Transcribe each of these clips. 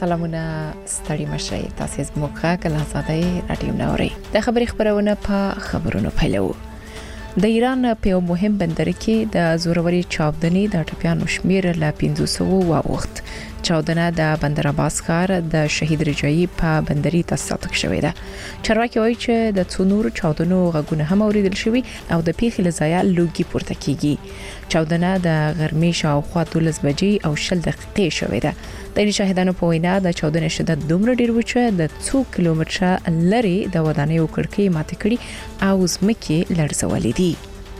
سلامونه ستړي مشي تاسو زموږه کله زاده رادیو نوري د خبري خبرونه په خبرونو پیلو د ایران په مهم بندر کې د زوروري چاودنې د ټپيانو شمیر له 500 واوښت. چاودنه د بندر عباس ښار د شهید رجایی په بندري تاسیساتو کې شوې ده. چارواکي وایي چې د څونور چاودنو غږونه هم اوریدل شوي او د پیښې لزایا لوګي پورته کیږي. چاودنه د غرمې شاوخوا 12 بجې او 10 دقیقې شوې ده. د شاهدانو په وینا د چاودنې شدت دومره ډیر و چې د 2 کیلومتره لري د ودانیو کړکۍ ماته کړي او زمکه لړزولې دي.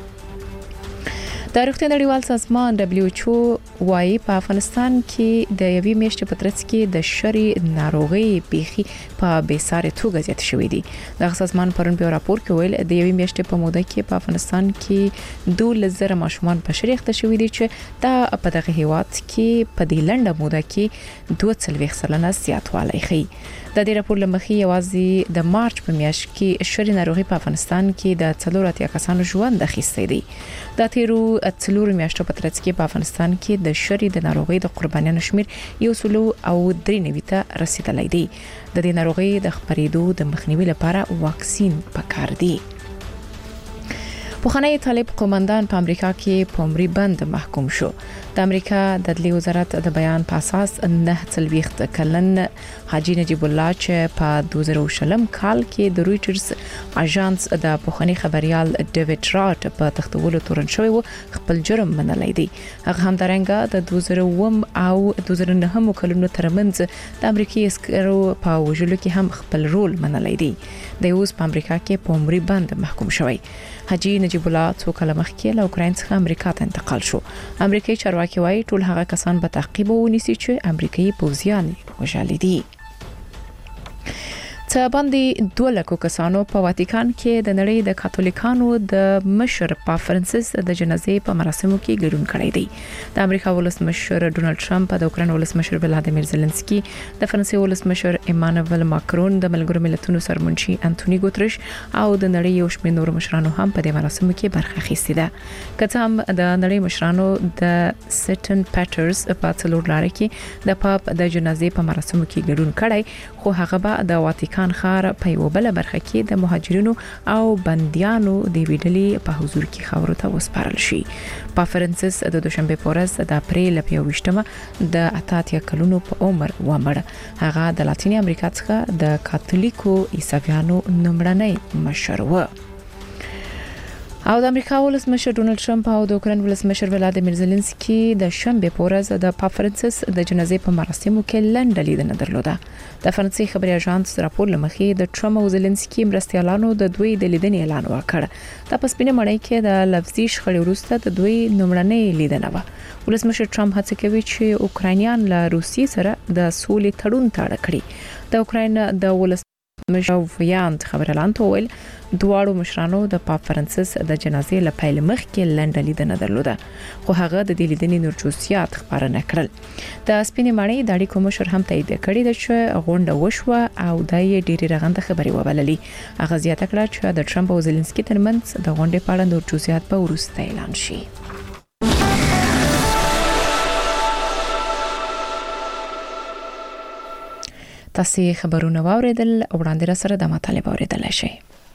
د روغتیا نړیوال سازمان WHO وايي په افغانستان کې د یوې میاشتې په ترڅ کې د شری ناروغي پیخي په بیساره توګه زیات شوې دي. د سازمان پرون په راپور کې ویل د یوې میاشتې په موده کې په افغانستان کې 2000 ماشومان په شری اخته شوې دي چې دا په دغه هیواد کې په دې لنډه موده کې 2.4% زیاتوالی ښیي. د دې راپور لمخې یوازې د مارچ په میاشت کې شری ناروغي په افغانستان کې د 4 کسانو ژوند اخیستی دی. د تیرو 4 میاشتو په ترڅ کې په افغانستان کې د شری د ناروغي د قربانیانو شمیر 193 ته رسیدلی دی. د دې ناروغي د خپرېدو د مخنیوي لپاره واکسین پکار دی. پوخنۍ طالب قومندان په امریکا کې په عمري بند محکوم شو. د امریکا د عدلیې وزارت د بیان په اساس 9 کلن حاجی نجیب الله چې په 2020 کال کې د رويټرز اژانس د پوخنۍ خبريال ډیوډ راټ په تختولو تورن شوی و خپل جرم منلای دی. هغه هم درنګه د 2009 او 2009 کلونو ترمنځ د امریکایي عسکرو په وژلو کې هم خپل رول منلای دی. د اوس په امریکا کې په عمري بند محکوم شوی. حاجی نجیب الله څو کله مخکې له اوکراین څخه امریکا ته انتقال شو. امریکایي چارواکي وايي ټول هغه کسان به تعقیب ونیسي چې امریکایي پوځیان وژل دي. څه باندې 2 لک کسانو په واتیکان کې د نړۍ د کاتولیکانو د مشر پاپ فرانسیس د جنازې په مراسمو کې ګډون کړی دی. د امریکا ولسمشر ډونالد ټرمپ، د اوکراین ولسمشر ولادیمیر زيلنسکي، د فرانسې ولسمشر ایمانوئل ماکرون، د ملګرو ملتونو سرمنشي انټونی ګوتریش او د نړۍ یو شمېر نور مشرانو هم په دې مراسمو کې برخه اخیستې ده. کله هم د نړۍ مشرانو د سټن پیټرز په څلور لارې کې د پاپ د جنازې په مراسمو کې ګډون کړی، خو هغه به د واتیکان خار په یو بل برخه کې د مهاجرینو او بنديانو د ویډلې په حضور کې خبرو ته وسپارل شي. پاپ فرانسیس د دوشنبه په ورځ د اپریل په 28مه د 88 کلونو په عمر ومړ. هغه د لاتینی امریکا څخه د کاتولیکو عیسویانو نمړنۍ مشر و. او د امریکا ولسمشر ډونالد ټرمپ او د اوکراین ولسمشر ولادیمیر زيلنسکي د شنبه په ورځ د پاپ فرانسیس د جنازې په مراسمو کې لنډه لیدنه درلوده. د فرانسې خبري اژانس راپور لمخې د ټرمپ او زيلنسکي مرستيالانو د دوی د لیدنې اعلان وکړ. د پسپینه مړی کې د لفظي شخړې وروسته د دوی نمړنۍ لیدنه و. ولسمشر ټرمپ هڅه کوي چې اوکراینیان له روسیې سره د سولې تړون تړه کړي. د اوکراین د ولسمشر ویاند خبرلان تویل دواړو مشرانو د پاپ فرانسیس د جنازې لپاره مخکې لنډه لیدنه درلوده، خو هغه د دې لیدنې نور جزئیات خبره نکړل. د سپینې ماڼۍ د اړیکو مشر هم تایید کړی دی چې غونډه وشوه او د ډېری رغنده خبري وبللې. هغه زیاته کړه چې د ټرمپ او زيلنسکي ترمنځ د غونډې په اړه نور جزئیات به وروسته اعلان شي. تاسو خبرونه واوریدل، وړاندې را سره د مطالب اوریدل شي.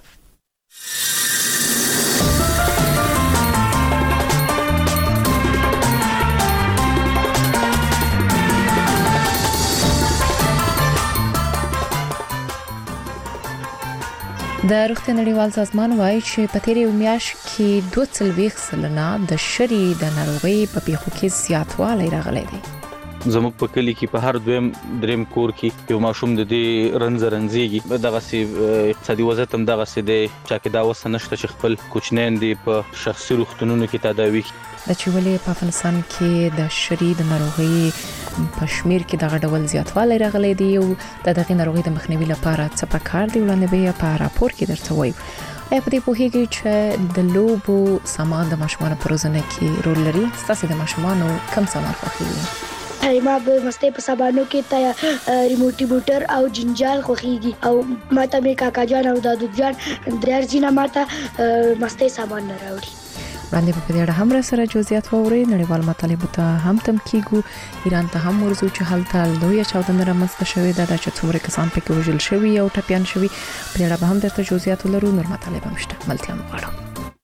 د روغتیا نړیوال سازمان وايي چې په تیرې میاشت کې 240 د شری د ناروغي په پیښو کې زیاتوالی راغلی دی. زموږ په کلی کې په هر دویم دریم کور کې یو ماشوم د دې رنځيږي. دغه سي اقتصادي وضعیت هم دغه سي دی چې دا وسنشته چې خپل کوچنین دی په شخصي روغتونونو کې تداوي. د چولې په افغانستان کې د شری د ناروغي په شمیر کې دغه ډول زیاتوالی راغلی دی او د دغه ناروغي د مخنیوي لپاره څه پکار دی وړاندې به په راپور کې درته وایو. په دې پوهیږي چې د لوبو سامان د ماشومانو په روزنه کې رول لري. تاسو د ماشومانو کوم سامان خوښوي؟ ما به مسته په سبانو کې ته ریموټي موټر او جنجال خوخيږي او ماته مې کاکا جان او دادو جان درځي نه ماته مسته سامان نه راوړي. وړاندې په دې اړه هم سره جزئیات ووري. نړیوال مطالبه ته هم تم کیږو. ایران ته هم ورزو چې هلته لوی چاودنه رامنځته شوې ده چې څومره کسان پکې وژل شوي او ټپيان شوي. په دې اړه به هم درته جزئیات ولرو. نور مطالب هم شته. ملتیا مغواړو.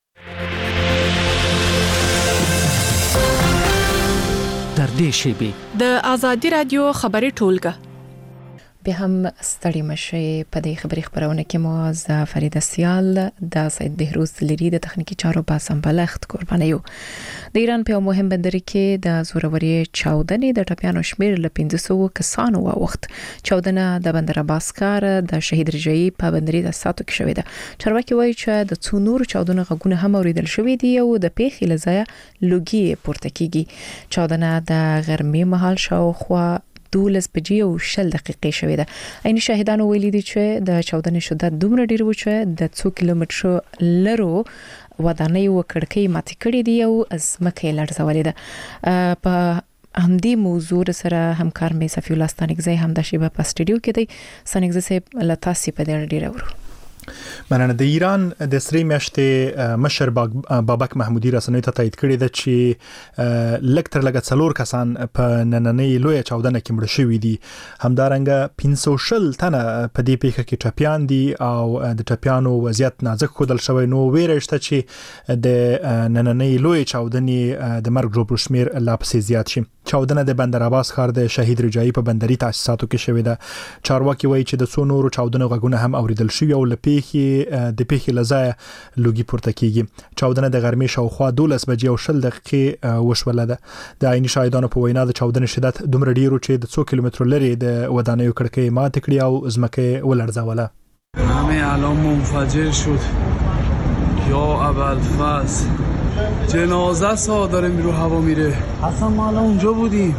در دې شیبه د آزادی رادیو خبري ټولګه به هم ستړي مشي. په دې خبرونه کې مو ز فرید سیال د سید بهروز لري د تخنیکی چارو په سمبلخت قرباني یو. د ایران په مهم بندر کې د زوروري چاودنې د ټپيانو شمیر ل 1500 کسانو وخت چاودنه د بندر عباس کار د شهید رجایی په بندري د ساتو کې شوې ده. چارواکي وایي چې د څو نور چاودنه غږونه هم اوریدل شوې دي او د پیښې لزایا لوګي پورته کیږي. چاودنه د غرمې مهال شاوخوا 12 بجې او 10 دقیقې شوې ده. عین شاهدانو ویلي دي چې د چاودنې شدت دومره ډیر و چې د 2 کیلومترو لرو ودانۍ او کړکۍ ماتې کړې دي او ازمکه لړزولې ده. په همدې موضوع سره همکار مې صفی الله ستانګزی هم د شیبه په سټډیو کې دی. ستانګزی صاحب لتاسي په دې ډیر اورو. مننه. د ایران د سری میاشتې مشر بابک محمودي رسنۍ ته تایید کړی ده چې لکتر لګ څلور کسان په نننۍ لوی چاودنه کې مړ شوي دي. همدارنګه 500 تنه په دې پیښه کې ټپيان دي او د ټپيانو وضعیت نازک ښودل شوی. نو ویرشته چې د نننۍ لوی چاودنې د مرګ جوړ شمیر لا پسې زیات شي. چاودنه د بندر عباس ښار د شهید رجایی په بندري تاسیساتو کې شوې ده. چارواکي وایي چې د څو نورو چاودنو غږونه هم اوریدل شوي او د پیښې لزایا لوګي پورته کیږي. چاودنه د غرمې شاوخوا 12 بجې او 10 دقیقې وشوله ده. د عیني شاهدانو په وینا د چاودنې شدت دومره ډیر چې د 2 کیلومترو لري د ودانیو کړکۍ ماته کړې او زمکه ولړزوله. همه الان منفجر شد یا ابوالفضل جنازه سا داره رو هوا میره. اصلا ما الان اونجا بودیم.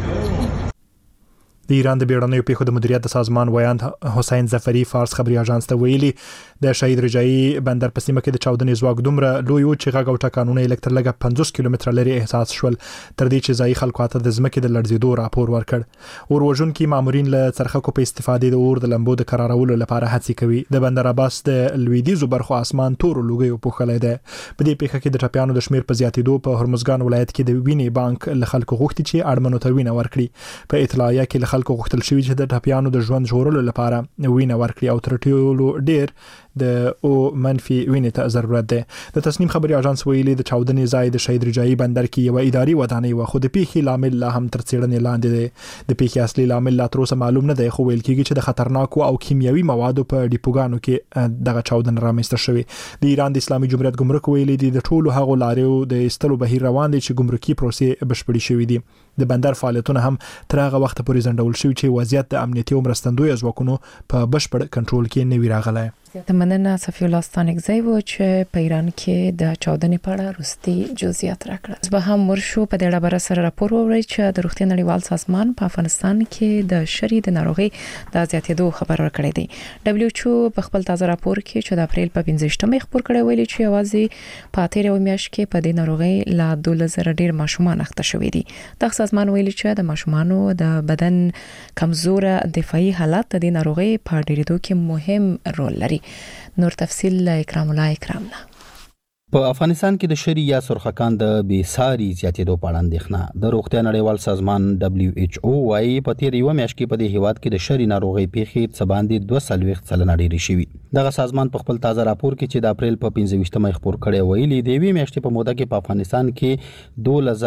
د ایران د بیړنیو پیښو د مدیریت د سازمان ویاند حسین ظفری فارس خبري اژانس ته ویلي د شهید رجایی بندر په سیمه کې د چاودنې ځواک دومره لوی و چې غږ او ټکانونه الکتر لګه 50 کیلومتره لري احساس شول. تر دې چې ځای خلکو ته د ځمکې د لړزیدو راپور ورکړ. اور وژونکي مامورین له څرخکو په استفادې د اور د لمبو د قرارولو لپاره هڅې کوي. د بندر عباس د لویدیزو برخو اسمان تور لوګي پوښلې ده. په دې پیښه کې د ټپيانو د شمیر په زیاتېدو په هرمزګان ولایت کې د وینې بانک له خلکو غوښتي چې اړمنو ته وینه ورکړي. په اطلاعیه کې له خلکو غوښتل شوی چې د ټپيانو د ژوند ژغورلو لپاره وینه ورکړي او تر ټولو ډیر د او منفي وینې ته ضرورت ده. د تصنیم خبري اژانس ویلي د چاودنې ځای د شهید رجایی بندر کې یو اداري ودانۍ و. خو د پیښې لامل لا هم تر څېړنې لاندې دی. د پیښې اصلي لامل لا تر اوسه معلوم نه دی. خو ویل کېږي چې د خطرناکو او کیمیاوي موادو په ډیپوګانو کې دغه چاودنه رامنځته شوې. د ایران د اسلامي جمهوریت ګمرک ویلي دي د ټولو هغو لارو د استلو بهیر روان دي چې ګمرکي پروسې بشپړې شوې دي. د بندر فعالیتونه هم تر هغه وخت پورې ځنډول شوي چې وضعیت د امنیتي او مرستندوی ځواکونو په بشپړ کنټرول کې نه وي راغلی. مننه صفی الله ستانګزی و چې په ایران کې د چاودنې په اړه وروستي جزئیات راکړل. به هم ورشو په دې اړه بر سره راپور ووري چې د روغتیا نړیوال سازمان په افغانستان کې د شری د ناروغي د زیاتېدو خبر ورکړی دی. دبليو ایچ او په خپل تازه راپور کې چې د اپریل په 15مه خبر کړی ویلي چې اوازې په تیر میاشت کې په دې ناروغي لا 2000 ډیر ماشومان اخته شوي دي. د سازمان ویلي چې د ماشومانو د بدن کمزور دفاعي حالت د ناروغي په ډیریدو کې مهم رول لري. نور تفصیل اکرام الله اکرامنا. په افغانستان کې د شری یا سرخکان د بیساری زیاتېدو په اړه اندېښنه. د روغتیا نړیوال سازمان دبليو ایچ او وايي په تیر یو میاشت کې په دې هیواد کې د شری ناروغي پیښې څه باندې 240 سلنه ډېرې شوي. دغه سازمان په خپل تازه راپور کې چې د اپریل په 15مه خبر کړی ویلي د وی میاشتې په موده کې په افغانستان کې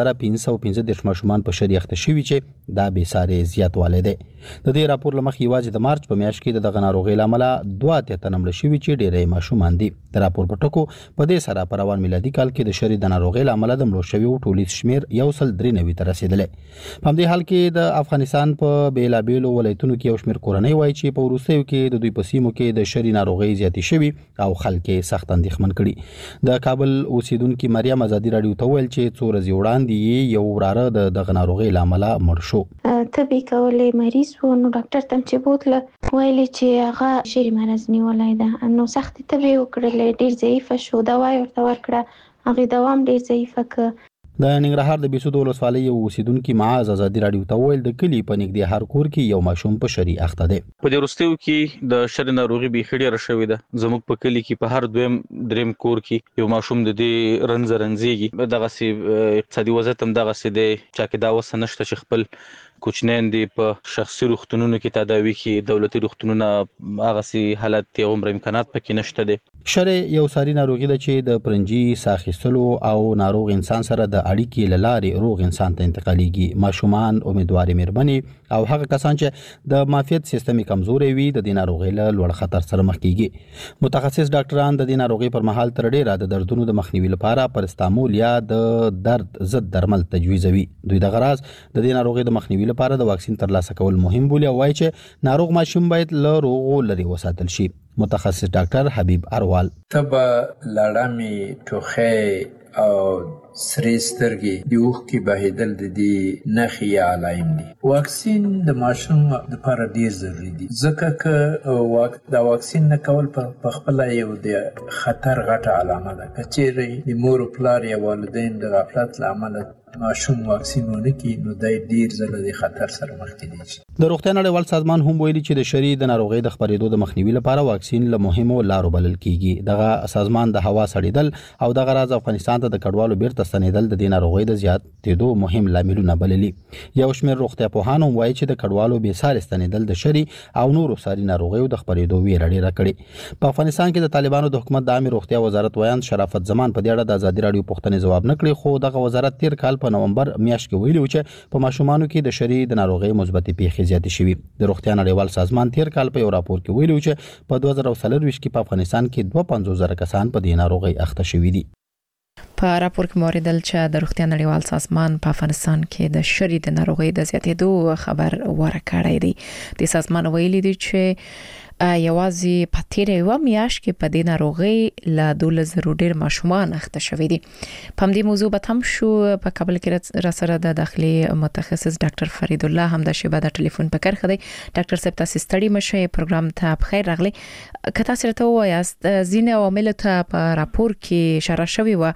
2515 ماشومان په شری اخته شوي چې دا بیساری زیاتوالی دی. د دې راپور لمخې یوازې د مارچ په میاشت کې دغه ناروغي لامل 2 تنمړ شوي چې ډېرې ماشومان دي. د راپور په ټکو په دې سره په روان میلادي کال کې د شری د ناروغي لامل د مړو شویو ټولیز شمیر 193 ته رسیدلی. په همدې حال کې د افغانستان په بیلابیلو ولایتونو کې یو شمیر کورنۍ وایي چې په وروستیو کې د دوی په سیمو کې د شری ناروغي زیاتې شوي او خلک یې سخت اندېښمن کړي. د کابل اوسیدونکو مریم آزادي رادیو ته ویل چې څو ورځې وړاندې یو وراره د دغه ناروغي لامل مړ شو. طبي کولې مریض و نو ډاکټر ته چې بوتله ویلي چې هغه شری مرض نیولای ده. نو سخت طبي وکړل، ډیر ضعیف شو، دوا ورته ورکړه، هغه دوام ډیر ضعیف ک د ننګرهار د بیسود ولسوالۍ یو اوسیدونکو معاذ ازادي رادیو ته ویل د کلی په نږدې هر کور کې یو ماشوم په شری اخته دی. په دې وروستیو کې د شری ناروغي به خړې راشوي ده. زموږ په کلی کې په هر دویم دریم کور کې یو ماشوم د دې رنځرنځيږي. دغه سي اقتصادي وضعیت هم دغه سي دی چې دا وسنشته چې خپل کوچنین دی په شخصي روغتونونو کې تداوي کې دولتي روغتونونو هغه سي حالت یو عمر امکانات پکې نشته دي. شری یو ساري ناروغي ده چې د پرنجي ساخیستلو او ناروغ انسان سره د اړیکې لاره روغ انسان ته انتقالېږي. ماشومان امیدواري مېرمنې او هغه کسان چې د معافیت سیستم کمزوري وي د دې ناروغي له لوړ خطر سره مخ کیږي. متخصص ډاکټران د دې ناروغي پر مهال تر ډیره د دردونو د مخنیوي لپاره پرستامول یا د درد ضد درمل تجویزوي. دوی د غراض د دې ناروغي د مخنیوي لپاره د واکسین ترلاسه کول مهم بولي او وايي چې ناروغ ماشوم باید له روغو لري وساتل شي. متخصص ډاکټر حبیب اروال تبا لړامي ټوخه او سری سترګې د اوښ کې بهیدل د دې نښې علائم دي. واکسین د ماشوم لپاره ډیر ضروري دي ځکه چې دا واکسین نه کول په خپل یو د خطر غټه علامه ده. کچېرې د مور او پلار یا والدین د غفلت لامل ماشوم واکسین ونه کړي نو د ډیر زله د خطر سره مخ کېږي. د روغتیا نړیوال سازمان هم ویلي چې د شری د ناروغي د خپرېدو د مخنیوي لپاره واکسین له مهمو لارو بلل کیږي. دغه سازمان د هوا سړېدل او د غراض افغانستان ته د کډوالو بیرته ستنېدل د دې ناروغي د زیاتېدو مهم لاملونه بللي. یو شمېر روغتیا پوهان هم وایي چې د کډوالو بې ساري ستنېدل د شری او نورو ساري ناروغیو د خپرېدو ویره ډېره کړې. په افغانستان کې د طالبانو د حکومت د عامه روغتیا وزارت ویان شرافت زمان په دې اړه د ازادي رادیو پوښتنې ځواب نه کړی، خو دغه وزارت تیر کال په نومبر میاشت کې ویلي چې په ماشومانو کې د شری د ناروغي مثبتې پیښې زیاتې شوې. د روغتیا نړیوال سازمان تیر کال په یو راپور کې ویلي چې په 2023 کې په افغانستان کې 52,000 کسان په دې ناروغي اخته شوي دي. په راپور کې موریدل چې د روغتیا نړیوال سازمان په افغانستان کې د شری د ناروغي د زیاتېدو خبر ورکړی دی. د سازمان ویلي دی چې یوازې په تیر یو میاشت کې په دې ناروغي له 12,000 ډیر ماشومان اخته شوي دي. په دې موضوع به هم شو په کابل کې را سره د داخلي متخصص ډاکټر فرید الله هم د شیبه د ټلیفون په کرخه دی. ډاکټر صاحب تاسو ستړي مشه پروګرام ته بخیر راغلی. کته سره ته وایاست ځینې عوامل ته په راپور کې اشاره شوی و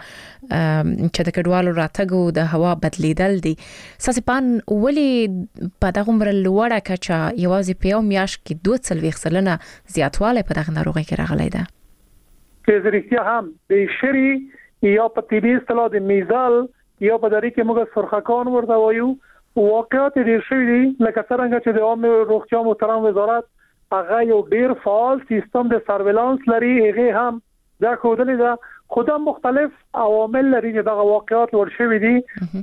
چې د کډوالو راتګ د هوا بدلیدل دي. ساسپان ولی په دغه عمر لوړه کچا یوازې په یو میاشت کې 2 زیاتوالی په دغه ناروغي کې راغلی ده. چې زریښتیا هم د شری یا په طبي اصطلاح د میزال یا په دری کې موږ سرخکان ورته وایو واقعات ډیر شوي دي. لکه څنګه چې د عامه روغتیا محترم وزارت هغه یو ډیر فعال سیستم د سرویلانس لري، هغه هم دا ښودلې ده. خو مختلف عوامل لري چې دغه واقعات ور شوي دي.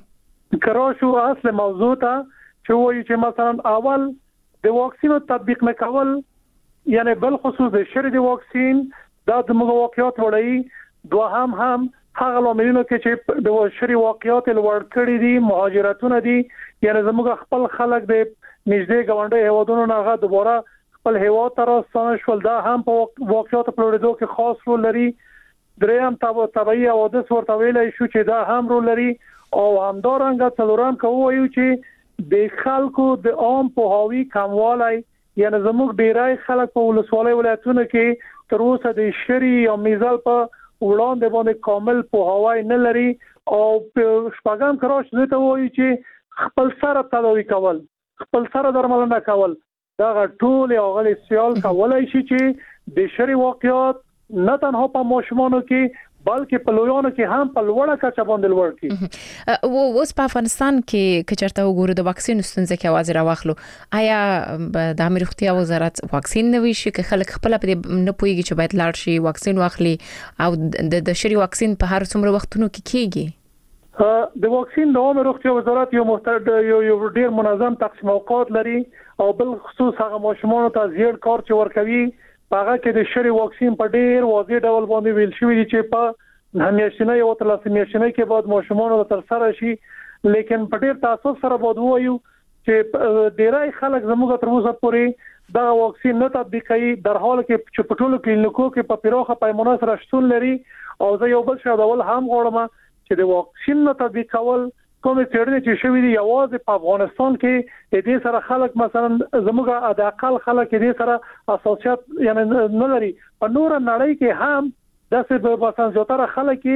کراشو اصل موضوع ته چې وایي چې مثلا اول د واکسینو تطبیق نه کول، یعنی بل خصوص د شری د واکسین دا د واقعیات وړي. دوهم هم هغه لاملونه کې چې د شری واقعیات لوړ کړي دي مهاجرتونه دي، یعنی زموږ خپل خلک د نږدې ګاونډي هیوادونو نه هغه دوباره خپل هیواد ته راستانه شول. دا هم په واقعیات په لوړېدو کې خاص رول لري. دریم طبيعي حوادث ورته ویلای شو چې دا هم رول لري. او همدارنګه څلورم کوو چې د خلکو د عام پوهاوی کموالی، یعنی زموږ ډیرای خلک په ولسوالۍ ولایتونو کې تر اوسه د شری یا میزال په وړاندې باندې کامل پوهاوی نه لري. او شپږم کراش زه ته وایي چې خپل سره تداوی کول، خپل سره درملنه کول، دا ټول یو غلي سیال کولای شي چې د شری واقعیات نه تنها په ماشومانو کې بلکې په لویانو کې هم په لوړه کچه باندې لوړ کی. اوس په افغانستان کې چرته وګورو د واکسین ستونزې کې आवाज راوخلو، آیا د امیر روغتیا وزارت واکسین نوي شي که خلک خپل په نه پويږي چې باید لاړ شي واکسین واخلي او د شری واکسین په هر څومره وختونو کې کیږي؟ د واکسین د امیر روغتیا وزارت یو ډیر منظم تقسیم اوقات لري او بل خصوص هغه ماشومان ته زیات کار چې ورکوي. هغه کې د شری واکسین په ډیر واضح ډول باندې ویل شوی دی چې په همیشنه یو تر لاسمیشنه کې بعد ماشومان تر سره شي. لیکن په ډیر تاسو سره بعد وایو چې ډیرای خلک زموږ تر اوسه پورې دا واکسین نه تطبیق کوي، در حال کې چې په ټولو کلینیکو کې په پیروخه پیمانه سره شتون لري. او زه یو بل شاول هم غواړم چې د واکسین نه تطبیق کول کوم څېړنې چې شوې دي یوازې په افغانستان کې د دې سره خلک مثلا زموږ د اقل خلک دې سره اساسيات یعنی نه لري. په نور نړۍ کې هم داسې په مثلا زیاتره خلک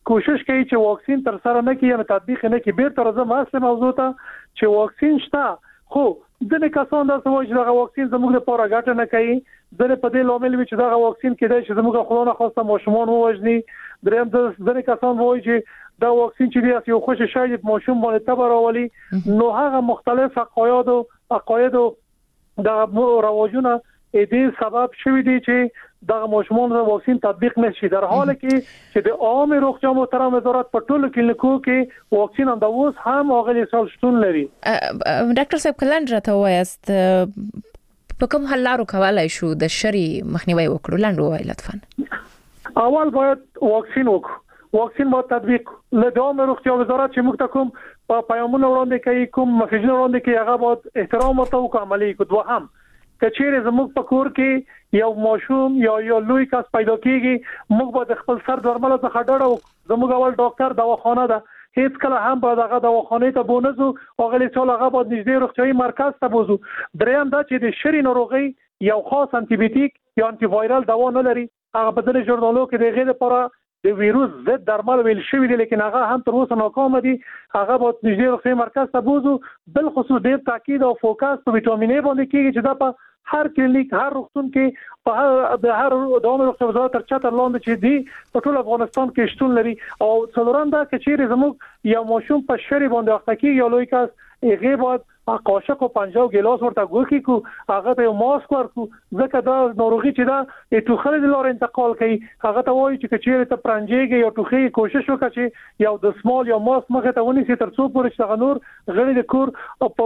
کوشش کوي چې واکسین تر سره نه کړي یا تطبیق نه کړي. بیرته راځم اصل موضوع ته چې واکسین شته، خو ځینې کسان دا سوال چې دا واکسین زموږ لپاره ګټه نه کوي. ځینې په دې لامل وي چې دا واکسین کېدای شي زموږ خلونو خاصه ماشومان ووژني. دریم ځینې کسان وایي چې دا واکسین چې دی یو خوش شاید ماشوم باندې تبر راولي. نو هغه مختلف عقاید او د رواجونه دې سبب شوی دی چې دا ماشومان د واکسین تطبیق نشي، در حالی چې د عام روغتیا محترم وزارت په ټولو کلینیکو کې واکسین هم د اوس هم اغلی سال شتون لري. ډاکټر صاحب کلند راته وایست په کوم حل لارو کولای شو د شری مخنیوي وکړو؟ لاندې وای لطفا. اول باید واکسین وکړو، واکسین باید تطبیق له عام روغتیا وزارت چې موږ ته کوم په پیغامونه وړاندې کوي، کوم مسیجونه وړاندې کوي، هغه باید احترام ورته وکړو، عملي کړو. دوهم کچېره زموږ په کور کې یو ماشوم یا لوی کس پیدا کیږي، موږ باید خپل سر درمل څخه ډډه وکړو. زموږ اول ډاکټر دواخانه ده، هیڅ کله هم باید هغه دواخانه ته بونځو، اغلی سال هغه باید نږدې روغتیايي مرکز ته بوزو. دریم دا چې د شری ناروغي یو خاص انټي بیوټیک یا انټي وایرال دوا نه لري. هغه په دې ژورنالو کې د غیر لپاره د ویروس ضد درمل ویل شوی دي، لیکن هغه هم تر اوسه ناکام دي. هغه باید نږدې روغتیايي مرکز ته بوزو. بل خصوص ډیر تاکید او فوکس په وټامین ای باندې کیږي چې دا په هر کلینیک، هر روغتون کې، په هر دوام روغتیا وزارت تر چتر لاندې چې دی په ټول افغانستان کې شتون لري. او څلورم دا چې چیرې زموږ یو ماشوم په شری باندې اخته کیږي یا لوی کس، هغه باید قاشق او پنجو ګلاس ورته ګوکی کو، هغه ته ماسک ورکو، ځکه دا ناروغي چې دا ټوخه د لور انتقال کوي. هغه ته وایي چې چیرې ته پرنجيږي یا ټوخه کوشش وکړي چې یو د سمال یا ماسک مخه ته ونیسي تر څو پورې چې نور غړي د کور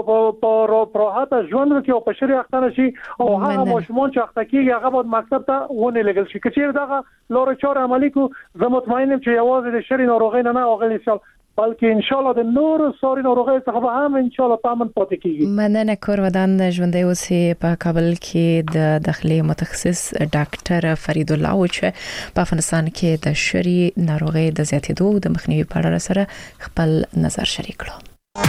په راحت ژوند وکړي او په شری اخته نشي. او هغه ماشومان چې اخته کیږي هغه باید مکتب ته ونه لګل شي. چیرې دا لور چاره عملي کو، زه مطمئن یم چې یوازې د شری ناروغي نه اغلی شل، بلکې ان شاء الله د نور ساري ناروغي څخه هم ان شاء الله پامن پاتې کیږي. مننه. کور ودان ژوندۍ اوسې په کابل کې د داخلي متخصص ډاکټر فرید الله او چې په افغانستان کې د شری ناروغي د زیاتېدو د مخنیوي په اړه سره خپل نظر شریک کړو.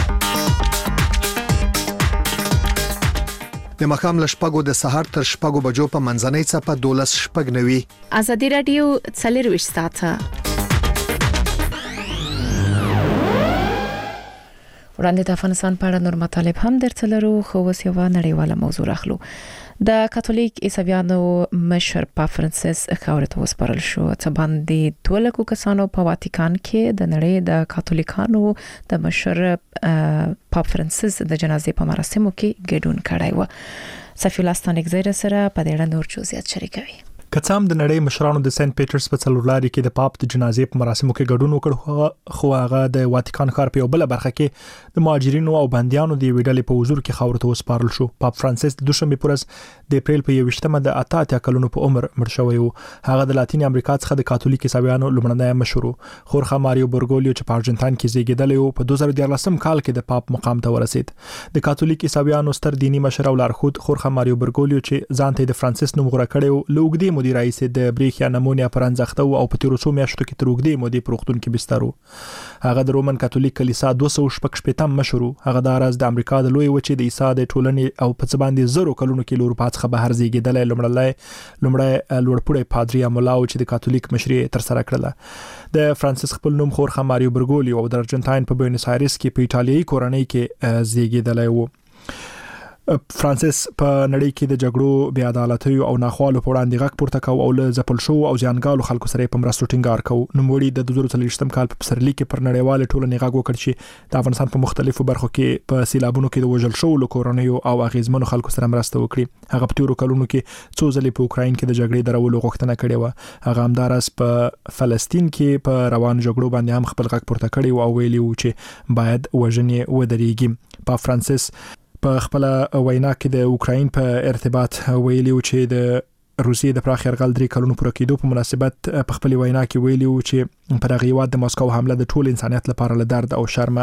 د مخام لشپګو د سحر تر شپګو بجو په منځنۍ صفه 12:90. ازادي رادیو 24 ساعته وړاندې د افغانستان په اړه نور مطالب هم درته لرو، خو اوس یو نړیواله موضوع راخلو. د کاتولیک عیسویانو مشر پاپ فرانسیس خاورې ته وسپارل شو چې باندې 12 کسانو په واتیکان کې د نړۍ د کاتولیکانو د مشر پاپ فرانسیس د جنازې په مراسمو کې ګډون کړی و. صفی الله ستانکزی سره په دې اړه نور جزئیات شریکوي. کڅام د نړۍ مشرانو د سنت پیټرز په څلورلاري کې د پاپ د جنازې په مراسمو کې ګډون وکړ، خو هغه د واتیکان ښار په یو بل برخه کې د مهاجرینو او بنديانو د ویډلې په حضور کې خاورې ته وسپارل شو. پاپ فرانسیس د دوشنبه پورز د اپریل په 28مه د 88 کلونو په عمر مړ شوی و. هغه د لاتین امریکا څخه د کاتولیک عیسویانو لومړنی مشر و. خورخه ماریو برګولیو چې په ارجنټاین کې زیږیدلی و په 2014 کال کې د پاپ مقام ته ورسید. د کاتولیک عیسویانو ستر دینی مشر او لارښود خورخه ماریو برګولیو چې ځان ته د فرانسیس نوم غوړه کړی و، لوګدي مدیر رئیس د بریښیا نمونیا پرانځخته او په تیر څو میاشتو کې تروګدي مودې پروختون کې بسترو. هغه د رومن کاتولیک کلیسا 216 مشر. هغه د راز د امریکا د لوی وچې د عیسی د ټولنې او په څباندې زرو کلونو کې لور پاتخه بهر زیږیدل لومړی لوړپوړی پادری مولاو چې د کاتولیک مشري تر سره کړله. د فرانسیس خپل نوم خورخه ماریو برګولیو او د ارجنټاین په بوینس آیرس کې په ایټالیایي کورنۍ کې زیږیدل و. فرانسیس په نړۍ کې د جګړو، بې عدالتۍ او ناخوالو په وړاندې غږ پورته کاوه او له ځپل شو او ځانګالو خلکو سره په مرستو ټینګار کاوه. نوموړي د 2023 کال په پسرلي کې پر نړیوال ټولنې غږ وکړ چې د افغانستان په مختلفو برخو کې په سیلابونو کې د وژل شوو کورنیو او اغیزمنو خلکو سره مرسته وکړي. هغه په تیرو کلونو کې څو ځلې په اوکراین کې د جګړې درولو غوښتنه کړې و. هغه همدارس په فلسطین کې په روان جګړو باندې هم خپل غږ پورته کړی او ویلي و چې باید وژنې ودرېږي. په فرانسیس په خپل وینا کې د اوکراین په ارتباط ویلي و چې د روسیې د پراخ یرغل 3 کلونو پوره کېدو په مناسبت په خپل وینا کې ویلي و چې پر هغه هیواد د ماسکو حمله د ټول انسانیت لپاره له درد او شرم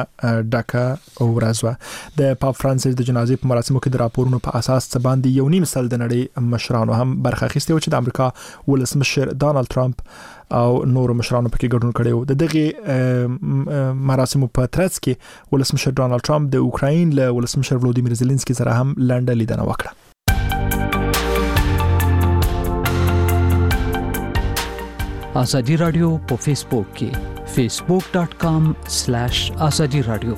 ډکه ورځ و. د پاپ فرانسیس د جنازې په مراسمو کې د راپورونو په اساس څه باندې 1.5 سل د نړۍ مشرانو هم برخه اخیستې و چې د امریکا ولسمشر ډانلډ ټرمپ او نور مشرانو پکې ګډون کړی و. د دغه مراسمو په ترڅ کې ولسمشر ډانلډ ټرمپ د اوکراین له ولسمشر ولودیمیر زيلنسکي سره هم لنډه لیدنه وکړه. ازادي رادیو په فیسبوک کې facebook.com/azadi radio.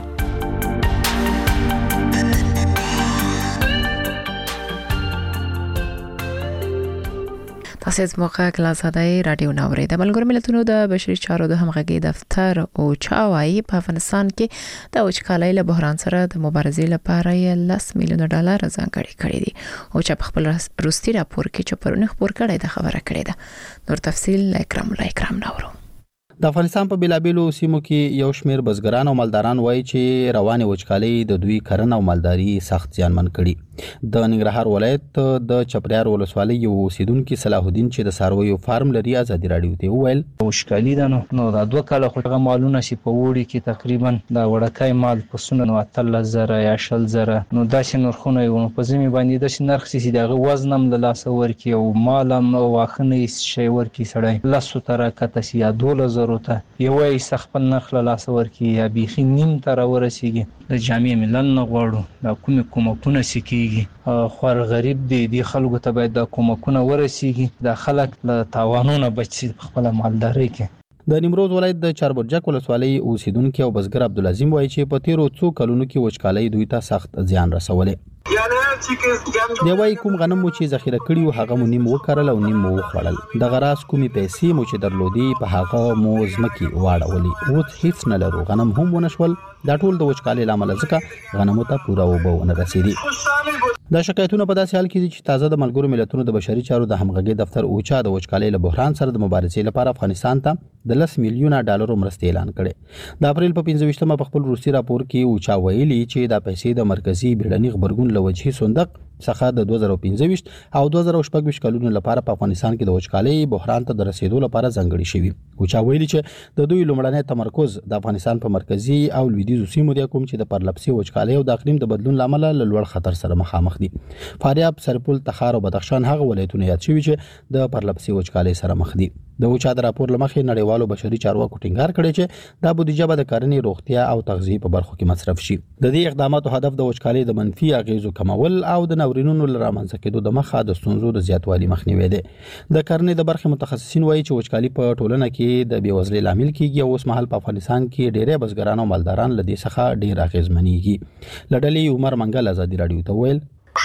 تاسو زموږ کلاسادای رادیو ناوړي د ملګرو ملتونو د بشري چارو د همغږي دفتر او چاوای په افغانستان کې د وچکالۍ له بحران سره د مبارزې لپاره $10 میلیون ځانګړي کړي دي او چې په خپل روسي راپور کې چې پرونه خبر کړي د خبره کړي ده. نور تفصیل اکرام ناورو. د افغانستان په بیلابیلو سیمو کې یو شمېر بزګران او مالداران وایي چې روانه وچکالۍ د دوی کرنه او مالداري سخت زیانمن کړي. د ننګرهار ولایت د چپریار ولسوالۍ یو اوسیدونکو صلاح الدین چې د سارویو فارم لري ازادي رادیو ته وویل وچکالي ده نو دا 2 کاله خو هغه مالونه چې په وړي کې تقریبا دا وړکای مال په سونه 13,000 یا 20,000 نو داسې نرخونه یو په زمي باندې د نرخ چې دغه وزنم له لاس ورکی او مالم واخنه شي ورکی سړی لاسو تر کته سي 2,000 ته یو یې سخپل نرخ له لاس ورکی یا بيخي نیم تر ورسیږي. د جامع ملل نه غواړو دا کومه سکی خور غریب دي خلکو ته باید د کومکونه ورسیږي د خلک له تاوانونو بچي خپل مالداري کې. د نیمروز ولایت د چاربرجک ولسوالۍ اوسیدونکو او بزګر عبدالعظیم وایي چې په تیرو څو کلونو کې وچکالۍ دوی ته سخت زیان رسولې. دی وايي کوم غنم مو چې ذخیره کړی و هغه مو نیم وکړل او نیم مو وخوړل. د غراس کومې پیسې مو چې درلودي په هغه مو ځمکې واړولې او هیڅ نه لرو غنم هم ونشول. دا ټول د وچکالۍ لامل ځکه غنمو ته پوره وبو نه رسیدي. دا شکایتونه په داسې حال کې دي چې تازه د ملګرو ملتونو د بشري چارو د همغږي دفتر اوچا د وچکالۍ له بحران سره د مبارزې لپاره افغانستان ته د $10 میلیون مرستې اعلان کړي. د اپریل په 25مه په خپل روسي راپور کې اوچا ویلي چې دا پیسې د مرکزی بیړني خبرګون له وجهي صندوق څخه د 2025 او 2026 کلونو لپاره په افغانستان کې د وچکالۍ بحران ته د رسیدو لپاره ځانګړي شوی. اوچا ویلي چې د دوی لومړنی تمرکز د افغانستان په مرکزی او لویدیځو سیمو دی کوم چې د پرلپسې وچکالۍ او د اقلیم د بدلون لامل له لوړ خطر سره مخامخ دي. فاریاب، سرپل، تخار او بدخشان هغه ولایتونه یاد شوي چې د پرلپسې وچکالۍ سره مخ دي. د اوچا د راپور لمخې نړیوالو بشري چارواکو ټینګار کړی چې دا بودیجه به د کرنې، روغتیا او تغذیه په برخو کې مصرف شي. د دې اقداماتو هدف د وچکالۍ د منفي اغیزو کمول او د ناورینونو لرامنځته کېدو د مخه د ستونزو د زیاتوالي مخنیوي دی. د کرنې د برخې متخصصین وایي چې وچکالي په ټولنه کې د بېوزلۍ لامل کیږي او اوس مهال په افغانستان کې ډېری بزګران او مالداران له دې څخه ډېر اغیزمنېږي. لړلې عمر منګل ازادي رادیو ته ویل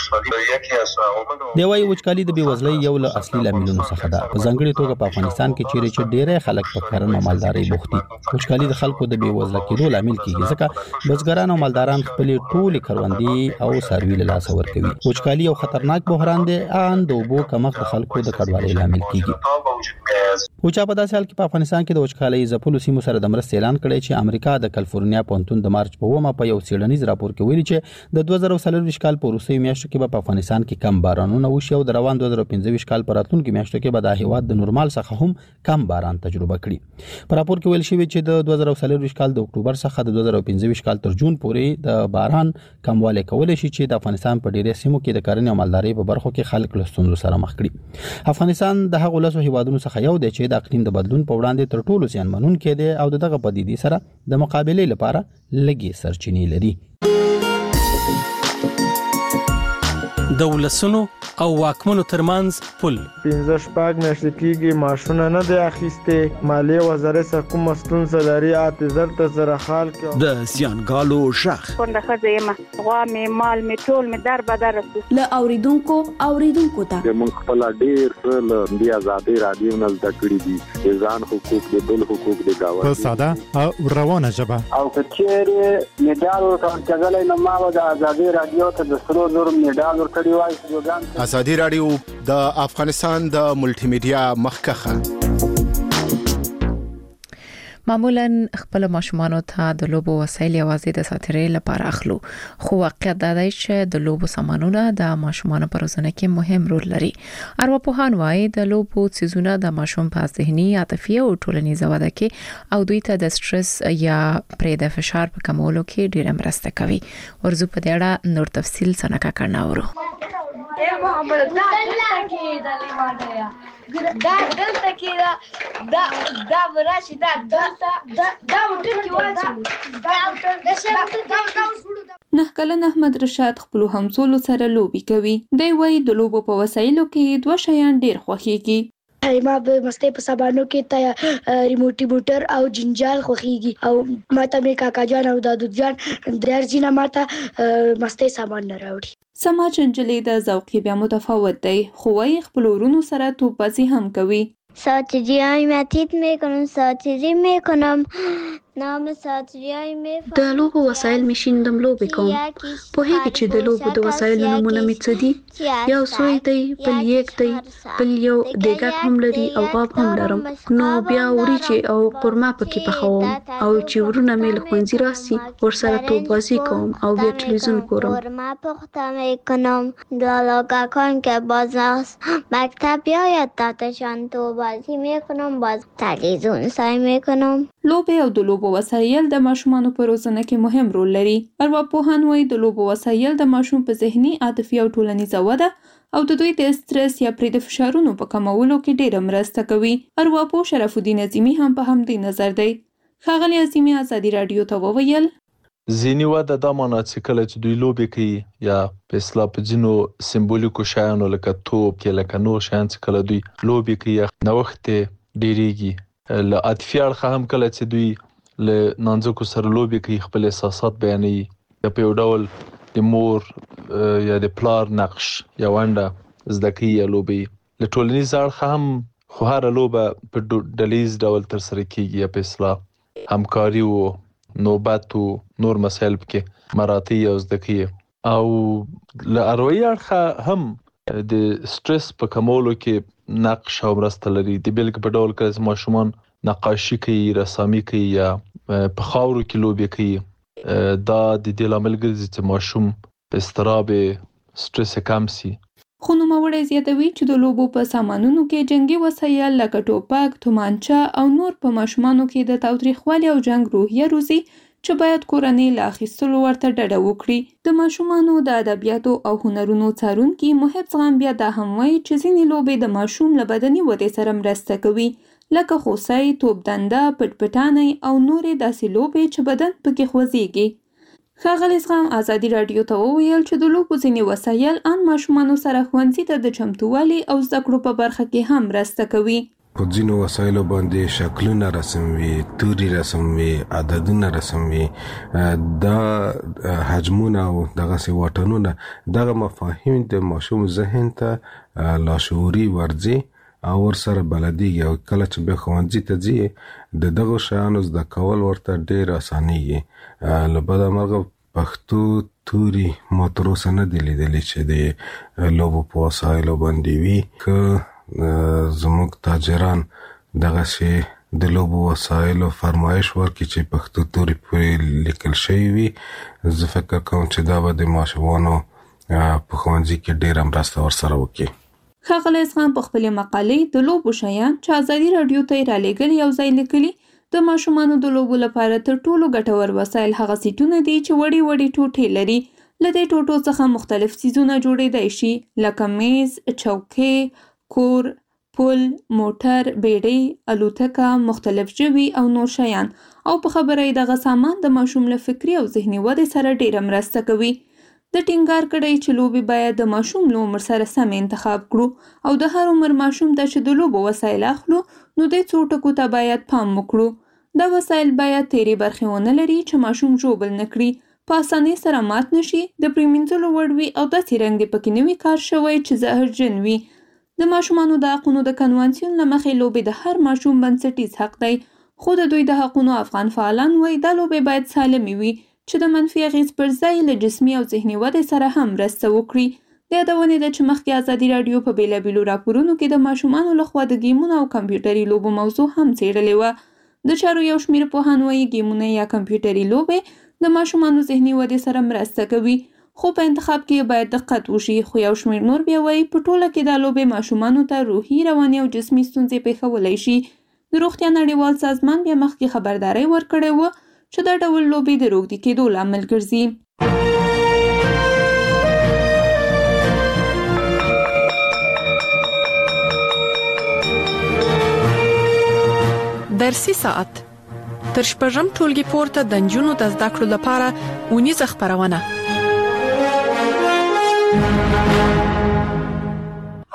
دی وايي وچکالي د بېوزلۍ یو له اصلي لاملونو څخه ده. په ځانګړي توګه په افغانستان کې چې ډېری خلک په کرنه او مالدارۍ بوخت دي. وچکالي د خلکو د بېوزله کېدو لامل کیږي ځکه بزګران او مالداران خپل ټولې کروندې او څاروي له لاسه ورکوي. وچکالي یو خطرناک بحران دی ان د اوبو کمښت د خلکو د کډوالۍ لامل کیږي. اوچا په داسې حال کې په افغانستان کې د وچکالۍ ځپلو سیمو سره د مرستې اعلان کړی چې امریکا د کالیفورنیا پونتون د مارچ په 1 په یو څېړنیز راپور کې ویلي چې د 2024 کال په وروستیو میاشتو کې په افغانستان کې کم بارانونه وشي او د روان 2025 کال په راتلونکو میاشتو کې به د هیواد د نورمال څخه هم کم باران تجربه کړي. په راپور کې ویل شوی چې د 2024 کال د اکتوبر څخه د 2025 کال تر جون پورې د باران کموالی کولای شي چې د افغانستان په ډېرې سیمو کې د کرنې او مالدارۍ په برخو کې خلک له ستونزو سره مخ کړي. افغانستان د هغو لاسو هیوادونو څخه یو دی چې د اقلیم د بدلون په وړاندې تر ټولو زیانمنونکی دی او دغه پدیدې سره د مقابلې لپاره لږې سرچینې لري. د ولسونو او واکمنو ترمنځ پل 15 میاشتې کېږي ماشونه نه دی اخیسته. مالیه وزارت څخه کوم ستونزه لري اته زره خال کې د زیانګالو شخ څنګه خزیمه غوا می مال می ټول می در بدر ل اوریدونکو ته موږ خپل ډیر له دی آزادي رادیو نه زده کړی دي ځان حقوق د بل حقوق د گاوند په ساده او روانه ژبه او کچېره میډال ورکړل نه ما د آزادي رادیو ته د سرو زور میډال ورکړی وای. آزادي رادیو د افغانستان د ملټي میډیا مخکخه معمولا خپل ماشومان ته د لوبو وسایل یوازې د ساتیرې لپاره اخلو، خو واقعیت دا دی چې د لوبو سامانونه د ماشومان په روزنه کې مهم رول لري. ارواپوهان وايي د لوبو څیزونه د ماشوم په ذهني، عاطفي او ټولنیزه وده کې او دوی ته د سټرس یا پرې د فشار په کمولو کې ډېره مرسته کوي. ورزو په دې اړه نور تفصیل څنګه کړناورو. دا دلته کې دا وراشي دا نه کلن احمد رشاد خپل همزولو سره لوبي کوي. دی وايي د لوبو په وسایلو کې دوه شیان ډیر خوښيږي. ما به مستې په سبانو کې ته ریموټي موټر او جنجال خوخيږي او ماته مې کاکا جان او دادو جان درځي نه ماته مستې سامان نه راوړي. سما چنجلې د ذوقي بیا متفاوت دی خو وايي خپل ورونو سره توپازي هم کوي. ساعتی‌های متید میکنم ساعتی‌زی میکنم نام ساعتی‌های میفهمم. د لوبو وسایل میشیندم لوبې کوم. پوهیږي چې د لوبو د وسایلو نومونه مې څه دي؟ یو سوی دی، بل یک دی، بل یو دیګک هم لري او غاب هم لرم. نو بیا وریجې او قورمه پکې پخوم او چې ورونه مې له ښوونځي راسي ورسره توپازي کوم او بیا تلویزیون ګورم. قورمه پخته میکنم دالوگکان که باز مکتب بیاید تاتشان توبازی میکنم باز تلویزیون سعی میکنم. لوبې او د لوبو وسایل د ماشومانو په روزنه کې مهم رول لري. ارواپوهان وایي د لوبو وسایل د ماشوم په ذهني، عاطفي او ټولنیزه وده او د دوی د استرس یا پرې د فشارونو په کمولو کې ډېره مرسته کوي. ارواپوه شرف الدین عظیمی هم په همدې نظر دی. ښاغلي عظیمی ازادي راډیو ته وویل ذهني وده دا معنی چې کله چې دوی لوبې کوي یا په اصطلاح په ځینو سمبولیکو شیانو لکه توپ یا لکه نور شیان چې کله دوی لوبې کوي نوښت ډېریږي. له عاطفي اړخه هم کله چې دوی له نانځکو سره لوبې کوي خپل احساسات بیانوي یا په یو ډول د مور یا د پلار نقش یا ونډه زده کوي یا لوبې. له ټولنیز اړخه هم خو هره لوبه په ډلیز ډول ترسره کیږي یا په اصطلاح همکاري او نوبت او نور مسایل پکې مراعاتي او زده کوي. او له اروایي اړخه هم د سټرس په کمولو کې نقش او مرسته لري. د بیلګې په ډول کله چې ماشومان نقاشي کوي، رسامي کوي یا په خاورو کې لوبې کوي دا د دې لامل ګرځي چې ماشوم په اضطراب سټرس کم سي. خو نوموړی زیاتوي چې د لوبو په سامانونو کې جنگي وسایل لکه ټوپک، تومانچه او نور په ماشومانو کې د تاوتریخوالي او جنگ روحیه روزي چې باید کورنۍ له اخیستلو ورته ډډه وکړي. د ماشومانو د ادبیاتو او هنرونو څارونکي محب زغم بیا دا هم وایي چې ځینې لوبې د ماشوم له بدني ودې سره مرسته کوي لکه خوسی، توپدنده، پټپټانۍ او نورې داسې لوبې چې بدن پکې خوځېږي. ښاغلي زغم ازادي راډیو ته وویل چې د لوبو ځینې وسایل ان ماشومانو سره ښوونځي ته د چمتووالي او زده کړو په برخه کې هم مرسته کوي. په ځینو وسایلو باندې شکلونه رسم وي، توري رسم وي، عددونه رسم وي، دا حجمونه او دغسې واټنونه دغه مفاهیم د ماشوم ذهن ته لاشعوري ورځي او ورسره بلدیږي او کله چې بیا ښوونځي ته ځي د دغو شیانو زده کول ورته ډېر اسانېږي. له بده مرغه پښتو توري ما تر اوسه نه دي لیدلي چې د لوبو په وسایلو باندې وي. که زموږ تاجران دغسې د لوبو وسایلو فرمایش ورکړي چې پښتو توري پرې لیکل شوي وي زه فکر کوم چې دا به د ماشومانو په ښوونځي کې ډېره مرسته ورسره وکړي. ښاغلی زغم په خپلې مقالې د لوبو شیان چې ازادي راډیو ته یې رالیږلي یو ځای لیکلي د ماشومانو د لوبو لپاره تر ټولو ګټور وسایل هغه سیټونه دي چې وړې وړې ټوټې لري. له دې ټوټو څخه مختلف څیزونه جوړېدای شي لکه میز، چوکۍ، کور، پل، موټر، بیړۍ، الوتکه، مختلف ژوي او نور شیان. او په خبره یې دغه سامان د ماشوم له فکري او ذهني ودې سره ډېره مرسته کوي. د ټینګار کړی چې لوبې باید د ماشوم له عمر سره سم انتخاب کړو او د هر عمر ماشوم ته چې د لوبو وسایل اخلو نو د څو ټکو ته باید پام وکړو. دا وسایل باید تیرې برخې ونه لري چې ماشوم ژوبل نه کړي، په اسانۍ سره مات نشي، د پرېمینځلو وړ وي او داسې رنګ دې پکې نه وي کار شوی چې زهرجن وي. د ماشومانو د حقونو د کنوانسیون له مخې لوبې د هر ماشوم بنسټیز حق دی، خو د دوی د حقونو افغان فعالان وایي دا لوبې باید سالمې وي چې د منفي اغېز پر ځای له جسمي او ذهني ودې سره هم مرسته وکړي. د یادونې ده چې مخکې ازادي راډیو په بېلابېلو راپورونو کې د ماشومانو لخوا د ګیمونو او کمپیوټري لوبو موضوع هم څېړلې وه. د چارو یو شمېر پوهان وایي ګیمونه یا کمپیوټري لوبې د ماشومانو ذهني ودې سره مرسته کوي، خو په انتخاب کې باید دقت وشي. خو یو شمېر نور بیا وایي په ټوله کې دا لوبې ماشومانو ته روحي، رواني او جسمي ستونزې پېښولی شي. د روغتیا نړیوال سازمان بیا مخکې خبرداری ورکړی و چې دا ډول لوبې د روږدي کېدو لامل ګرځي. درسي ساعت تر شپږم ټولګي پورته د نجونو د زده کړو لپاره اونیزه خپرونه. او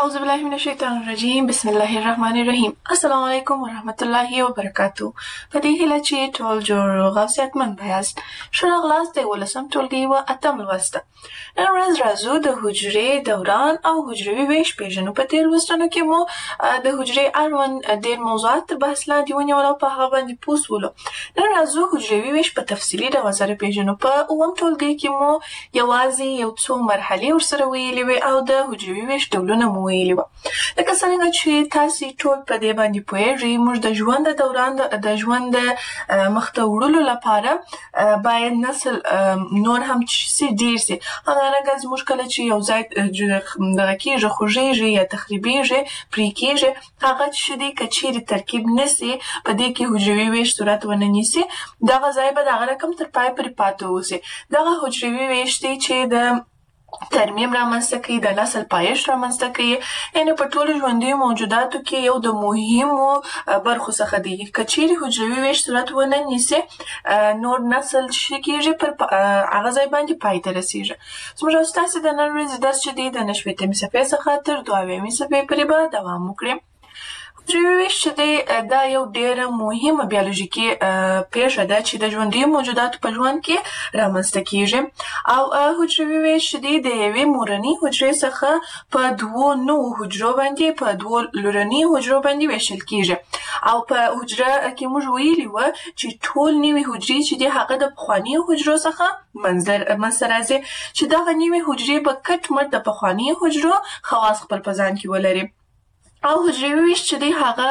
اعوذ بالله من الشیطان الرجیم بسم الله الرحمن الرحیم. السلام علیکم ورحمت الله وبرکاتو. په دې هیله چې ټول جوړ او صحتمند یاست. ښه راغلاست د 18م ټولګي و 8م لوست. نن ورځ راځو د حجرې دوران او حجروي ویش پیژنو. په تیر لوستونو کې مو د حجرې اړوند ډېر موضوعات تر بحث لاندې ونیول او په هغه باندې پوه شولو. نن راځو حجروي ویش په تفصیلي ډول سره پیژنو. په 9م ټولګي کې مو یوازې یو څو مرحلې ورسره ویلې وې او د حجروي ویش ډولونه مو ویلي وو. لکه څنګه چې تاسې ټول په دې باندې پوهېږئ، موږ د ژوند د دوران د ژوند مخته وړلو لپاره باید نسل نور هم ډېر سي. همدارنګه زموږ کله چې یو ځای دغه کېږي، خوږېږي یا تخریبېږي، پرې کېږي، هغه چې دی که چیرې ترکیب نه سي، په دې کې حجروي ویش صورت ونه نیسي، دغه ځای به دغه رقم تر پای پورې پاتې اوسي. دغه حجروي ویش دی چې د ترمیم رامنځته کوي، د نسل پایښت رامنځته کوي. یعنې په ټولو ژوندیو موجوداتو کې یو د مهمو برخو څخه دی. که چیرې حجروي ویش صورت ونه نیسي، نور نسل چې کېږي پر هغه ځای باندې پای ته رسېږي. زموږ او ستاسې د نن ورځې درس چې دی د 9 صفحې څخه تر 2 صفحې پورې به دوام وکړي. حجروي ویش چې دی دا یو ډېره مهمه بیولوژیکي پېښه ده چې د ژوندیو موجوداتو په ژوند کې رامنځته کېږي. او حجروي ویش چې دی د یوې مورنۍ حجرې څخه په 2 نوو حجرو باندې په 2 لورنۍ حجرو باندې ویشل کېږي. او په حجره کې موږ ویلي وو چې ټول نوي حجرې چې دی هغه د پخوانیو حجرو څخه منځته راځي، چې دغه نوي حجرې به کټ مټ د پخوانیو حجرو خواص خپل په ځان کې ولري. او حجروي ویش چې دی هغه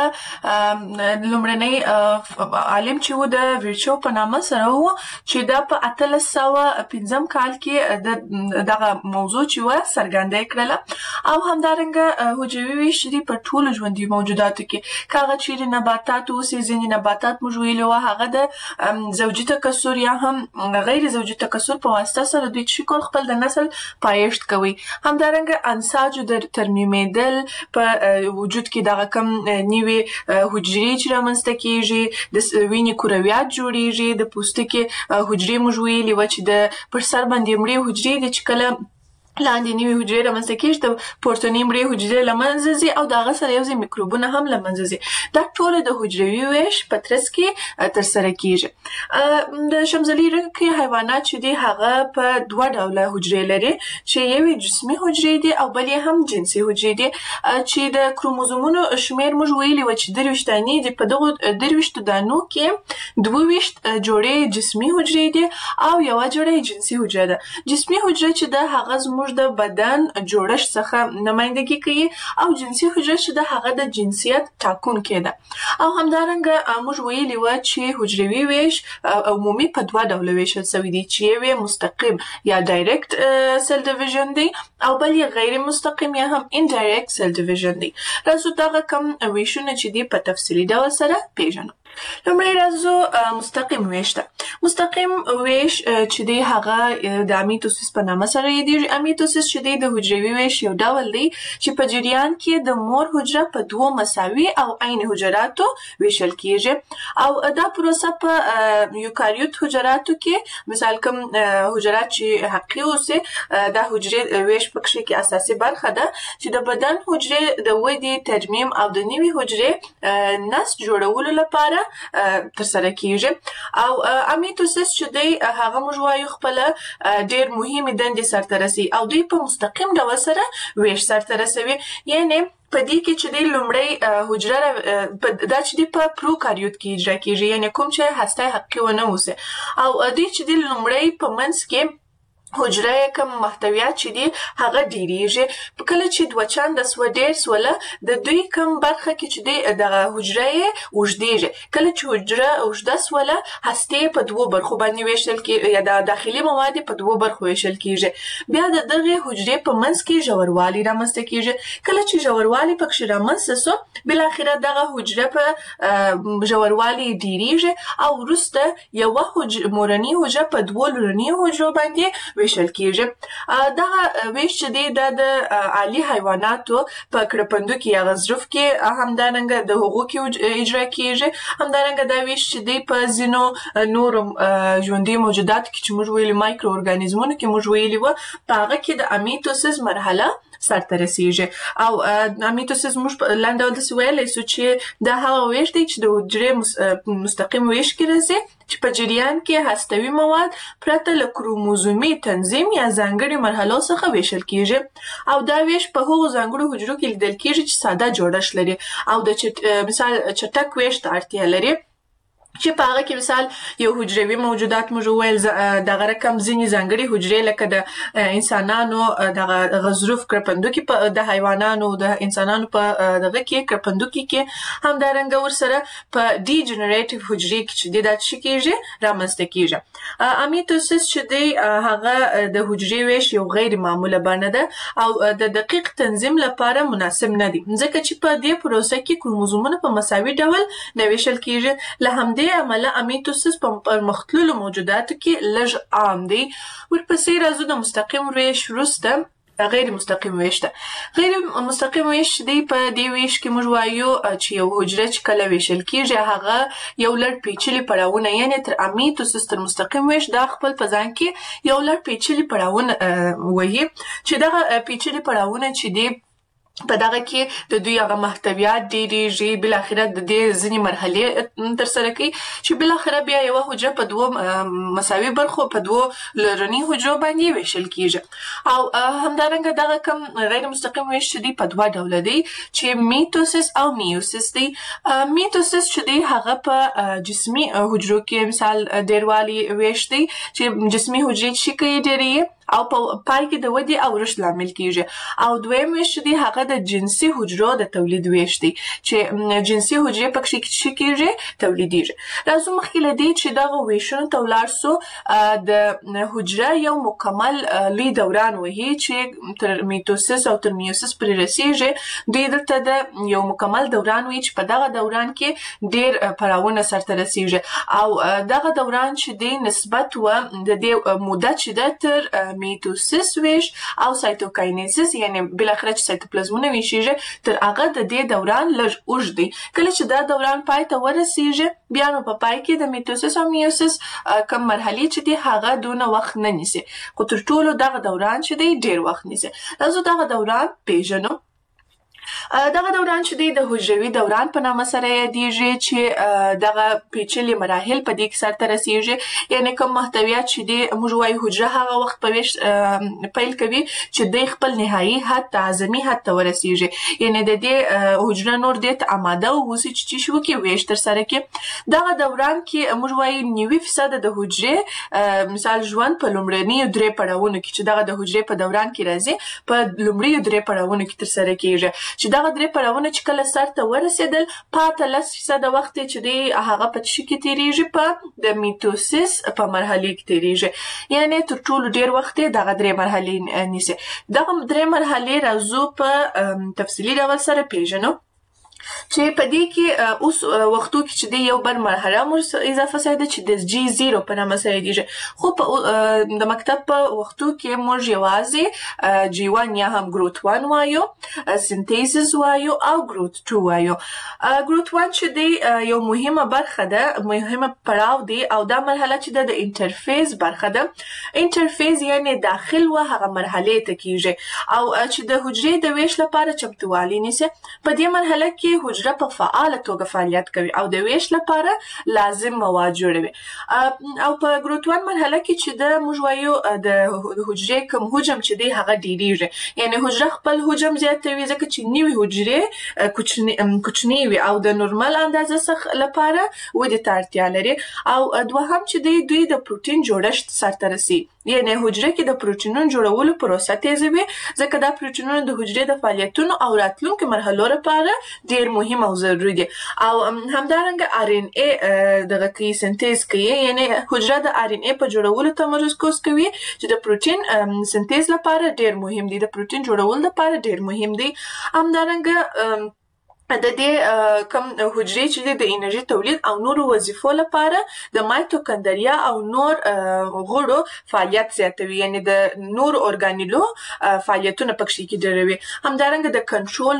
لومړنی عالم چې و د ویرچو په نامه سره و، چې دا په 1805 کال کې دغه موضوع چې و څرګنده کړله. او همدارنګه حجروي ویش چې دی په ټولو ژوندي موجوداتو کې، که هغه چیرې نباتات اوسي، ځینې نباتات موږ ویلي وو هغه د زوجي تکثر یا هم غیر زوجي تکثر په واسطه سره دوی چې کول خپل د نسل پایښت کوي. همدارنګه انساجو د ترمیمېدل په وجود کې دغه کم نوې حجرې چې رامنځته کېږي، د وینې کرویات جوړېږي، د پوستکي حجرې موږ ویلي وه چې د پر سر باندې مړې حجرې دي چې کله لاندې نوې حجرې رامنځته کېږي، د پورتنۍ مړې حجرې له منځه ځي او د هغه سره یو ځای میکروبونه هم له منځه ځي. دا ټوله د حجروي ویش په ترڅ کې ترسره کېږي. د شمزلي رنګ کې حیوانات چې دي هغه په 2 ډوله حجرې لري، چې یوې جسمي حجرې دي او بل یې هم جنسي حجرې دي. چې د کروموزومونو شمېر موږ ویلي وو چې 23 دانې دي. په دغو 23 دانو کې 22 جوړې جسمي حجرې دي او یوه جوړه جنسي حجره ده. جسمي حجره چې ده هغه زموږ د بدن جوړښت څخه نمایندګي کوي او جنسي حجره چې ده هغه د جنسیت ټاکونکې ده. او همدارنګه موږ ویلي وو چې حجروي ویش عمومي په 2 ډوله ویشل شوی دی، چې یو مستقیم یا ډایرکټ سیل ډیویژن دی او بل یې غیر مستقیم یا هم انډایرکټ سیل ډیویژن دی. راځو دغه کم ویشونه چې دی په تفصیلي ډول سره پیژنو. لومړی راځو مستقیم ویش ته. مستقیم ویش چې دی هغه د امیتوسیس په نامه سره یادېږي. امیتوسیس چې دی د حجروي ویش یو ډول دی چې په جریان کې د مور حجره په 2 مساوي او عین حجراتو ویشل کېږي. او دا پروسه په یوکاریوت حجراتو کې، مثال کوم حجرات چې حقیقي اوسي، دا حجرې ویش پکې کې اساسي برخه ده چې د بدن حجرې د ودې، ترمیم او د نوي حجرې نسج جوړولو لپاره ترسره کېږي. او امیتوسیس چې دی هغه موږ وایو خپله ډېر مهمې دندې سرته رسوي او دوی په مستقیم ډول سره ویش سرته رسوي. یعنې په دې کې چې دی لومړی حجره دا چې دی په پروکاریوت کې اجرا کېږي، یعنې کوم چې هسته حقیقي ونه اوسي. او دوی چې دی لومړی په منځ کې حجره کوم محتویات چې دي هغه ډیریږي. کله چې 2 چنده سو ډیر سوله د دوی کوم برخه کې چې دی دغه حجره اوږدېږي. کله چې حجره اوږده سوله هسته په 2 برخو باندې ویشل کېږي یا د داخلي مواد په 2 برخو ویشل کېږي. بیا د دغه حجرې په منځ کې ژوروالی رامنځته کېږي. کله چې ژوروالی پکې رامنځته سو، بل اخره دغه حجره په ژوروالی ډیریږي او وروسته یوه مورنۍ حجره په 2 لورنۍ حجرو باندې ویشل کېږي. دغه ویش چې دی دا د عالي حیواناتو په کړپندو کې یا غضروف کې همدارنګه د هغو کې اجرا کېږي. همدارنګه دا ویش چې دی په ځینو نورو ژوندي موجوداتو کې چې موږ ویلي مایکرو ارګانیزمونو کې موږ ویلي وو، په هغه کې د امیتوسیس مرحله سرته رسیږي او میتوسیس موږ لاندې ډول داسې ویلی سو چې دا هغه ویش دی چې د حجرې مستقیم ویش کې راځي چې په جریان کې هستوي مواد پرته له کروموزومي تنظیم یا ځانګړي مرحلو څخه ویشل کیږي او دا ویش په هغو ځانګړو حجرو کې لیدل کیږي چې ساده جوړښت لري او د مثال چټک ویش ته اړتیا لري چې په هغه کې مثال یو حجروي موجودات موږ وویل دغه رقم ځینې ځانګړي حجرې لکه د انسانانو دغه غضروف کرپندوکي د حیوانانو د انسانانو په دغه کې کرپندوکي کې همدارنګه ورسره په ډي جنریټیو حجرې کې چې دا څه کیږي رامنځته کیږي امیتوسیس چې دی هغه د حجرې ویش یو غیر معموله بڼه ده او د دقیق تنظیم لپاره مناسب نه دی ځکه چې په دې پروسه کې کروموزومونه په مساوي ډول نه ویشل کیږي له همدې عمله امیتوسیس په پرمختللو موجوداتو کې لږ عام دی ورپسې راځو د مستقیم ویش وروسته غیر مستقیم ویش ته غیر مستقیم ویش دی په دې ویش کې موږ وایو چې یو حجره چې کله ویشل کیږي هغه یو لړ پیچلي پړاوونه یعنی تر امیتوسیس تر مستقیم ویش دا خپل په ځان کې یو لړ پیچلي پړاوونه وایي چې دغه پیچلي پړاوونه چې دی په دغه کې د دوی هغه محتویات ډېریږي بالاخره د دې ځینې مرحلې ترسره کوي چې بالاخره بیا یوه حجره په دوو مساوي برخو په دوو لرني حجرو باندې ویشل کیږي او همدارنګه دغه کوم غیر مستقیم ویش چې دی په دوه ډوله دی چې میتوسیس او میوسیس دی میتوسیس چې دی هغه په جسمي حجرو کې مثال ډیروالي ویش دی چې جسمي حجرې چې کوي ډېرې او په پای کې د ودې او رشد لامل کیږي او دویم ویش دی هغه د جنسي حجرو د تولید ویش دی چې جنسي حجرې پکې څه کیږي تولیدیږي راځو مخکې له دې چې دغه ویشونو ته ولاړ سو د حجره یو مکمل لوی دوران وهي چې تر میتوسیس او تر میوسیس پورې رسیږي دوی دلته د یو مکمل دوران وي چې په دغه دوران کې ډېر پړاوونه سرته رسیږي او دغه دوران چې دی نسبت و د دې موده چې ده تر میتوسیس ویش او سایتوکاینیسیس یعنی بالاخره چې سایتوپلازمونه ویشيږي تر هغه د دې دوران لږ اوږد دی کله چې دا دوران پای ته ورسیږي بیا نو په پای کې د میتوسیس او میوسیس کوم مرحلې چې دی هغه دونه وخت نه نیسي خو تر ټولو دغه دوران چې دی ډیر وخت نیسي راځو دغه دوران پیژنو دغه دوران چې دی د حجروي دوران په نامه سره یادیږي چې دغه پیچلي مراحل په دې کې سرته رسیږي یعنی کوم محتویات چې دی موږ وایو حجره هغه وخت په ویش پیل کوي چې د خپل نهایي حد تعظیمي حد ته ورسیږي یعنی د دې حجره نور دې ته آماده اوسي چې شو کې ویش تر سره کې دغه دوران کې موږ وایو 90% د حجرې مثال ژوند په لومړني درې پړاوونو کې چې دغه د حجرې په دوران کې راځي په لومړي درې پړاوونو کې تر سره کیږي چې دغه درې پړاوونه چې کله سرته ورسېدل پاته 10% وخت چې دی هغه په څه کې تیریږي په د میتوسیس په مرحله کې تیریږي یعنی تر ټولو ډیر وخت دغه درې مرحلې نیسي دغه درې مرحلې راځو په تفصیلي ډول سره پیژنو چې په دې کې اوس وختو کې چې دی یو بل مرحله مو اضافه شوه چې د جی 0 په نامه سره دیږي خو په د مکتب په وختو کې موږ یوازې جی 1 یا هم ګروت 1 وایو سنتیسز وایو او ګروت 2 وایو ګروت 1 چې دی یو مهمه برخه ده مهمه پړاو دی او دا مرحله چې د انټرفیس برخه ده انټرفیس یعنی داخل و هغه مرحله ته کیږي او چې د حجرې د ویش لپاره چمتووالی نیسي په دې مرحله کې حجره په فعاله توګه فعالیت کوي او د ویش لپاره لازم مواد جوړوي او په ګروت 1 مرحله کې چې د موږ وایو د حجرې کوم حجم چې دی هغه ډیریږي یعنی حجره خپل حجم زیاتوي ځکه چې نوې حجرې کوچنی وي او د نورمال اندازه څخه لپاره ودې ته اړتیا لري او دوهم چې دوی د پروتین جوړښت سرته رسي یعنی حجره کې د پروتینونو جوړولو پروسه تیزوي ځکه دا پروتینونه د حجرې د فعالیتونو او راتلونکو مرحلو لپاره ډیر مهم او ضروري دي او همدارنګه ار ان اي دغه کی سنتیز کوي یعنی حجره د ار ان اي په جوړولو تمرکز کوي چې د پروتین سنتیز لپاره ډیر مهم دي د پروتین جوړولو لپاره ډیر مهم دي همدارنګه د دې کم حجرې چې د انرژي تولید او نور وظیفو لپاره د مایټوکندریا او نور غړو فعالیت زیاتوي، یعنی د نور اورګانیلو فعالیتونه پکې کېدروي. همدارنګه د کنټرول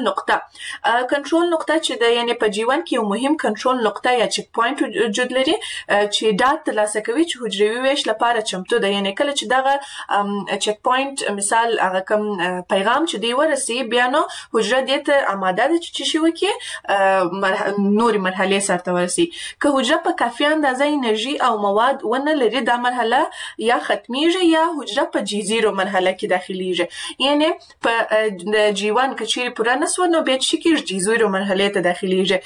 نقطه چې د یعنی په جیوان کې یو مهم کنټرول نقطه یا چک پوینټ وجود لري چې دا ترلاسه کوي چې حجروي ویش لپاره چمتو ده. یعنی کله چې دغه چک پوینټ مثال هغه کم پیغام چې دی ورسي بیا نو حجره دې ته آماده ده چې شي کې نوري مرحله سره ورسي. که حجره په کافي اندازه انرژي او مواد ونه لري دا مرحله یا ختميږي یا حجره په جی0 مرحله کې داخليږي. یعنی په جی1 کې چیرې پوره نسو نو بیا چې کې جی0 مرحله ته داخليږي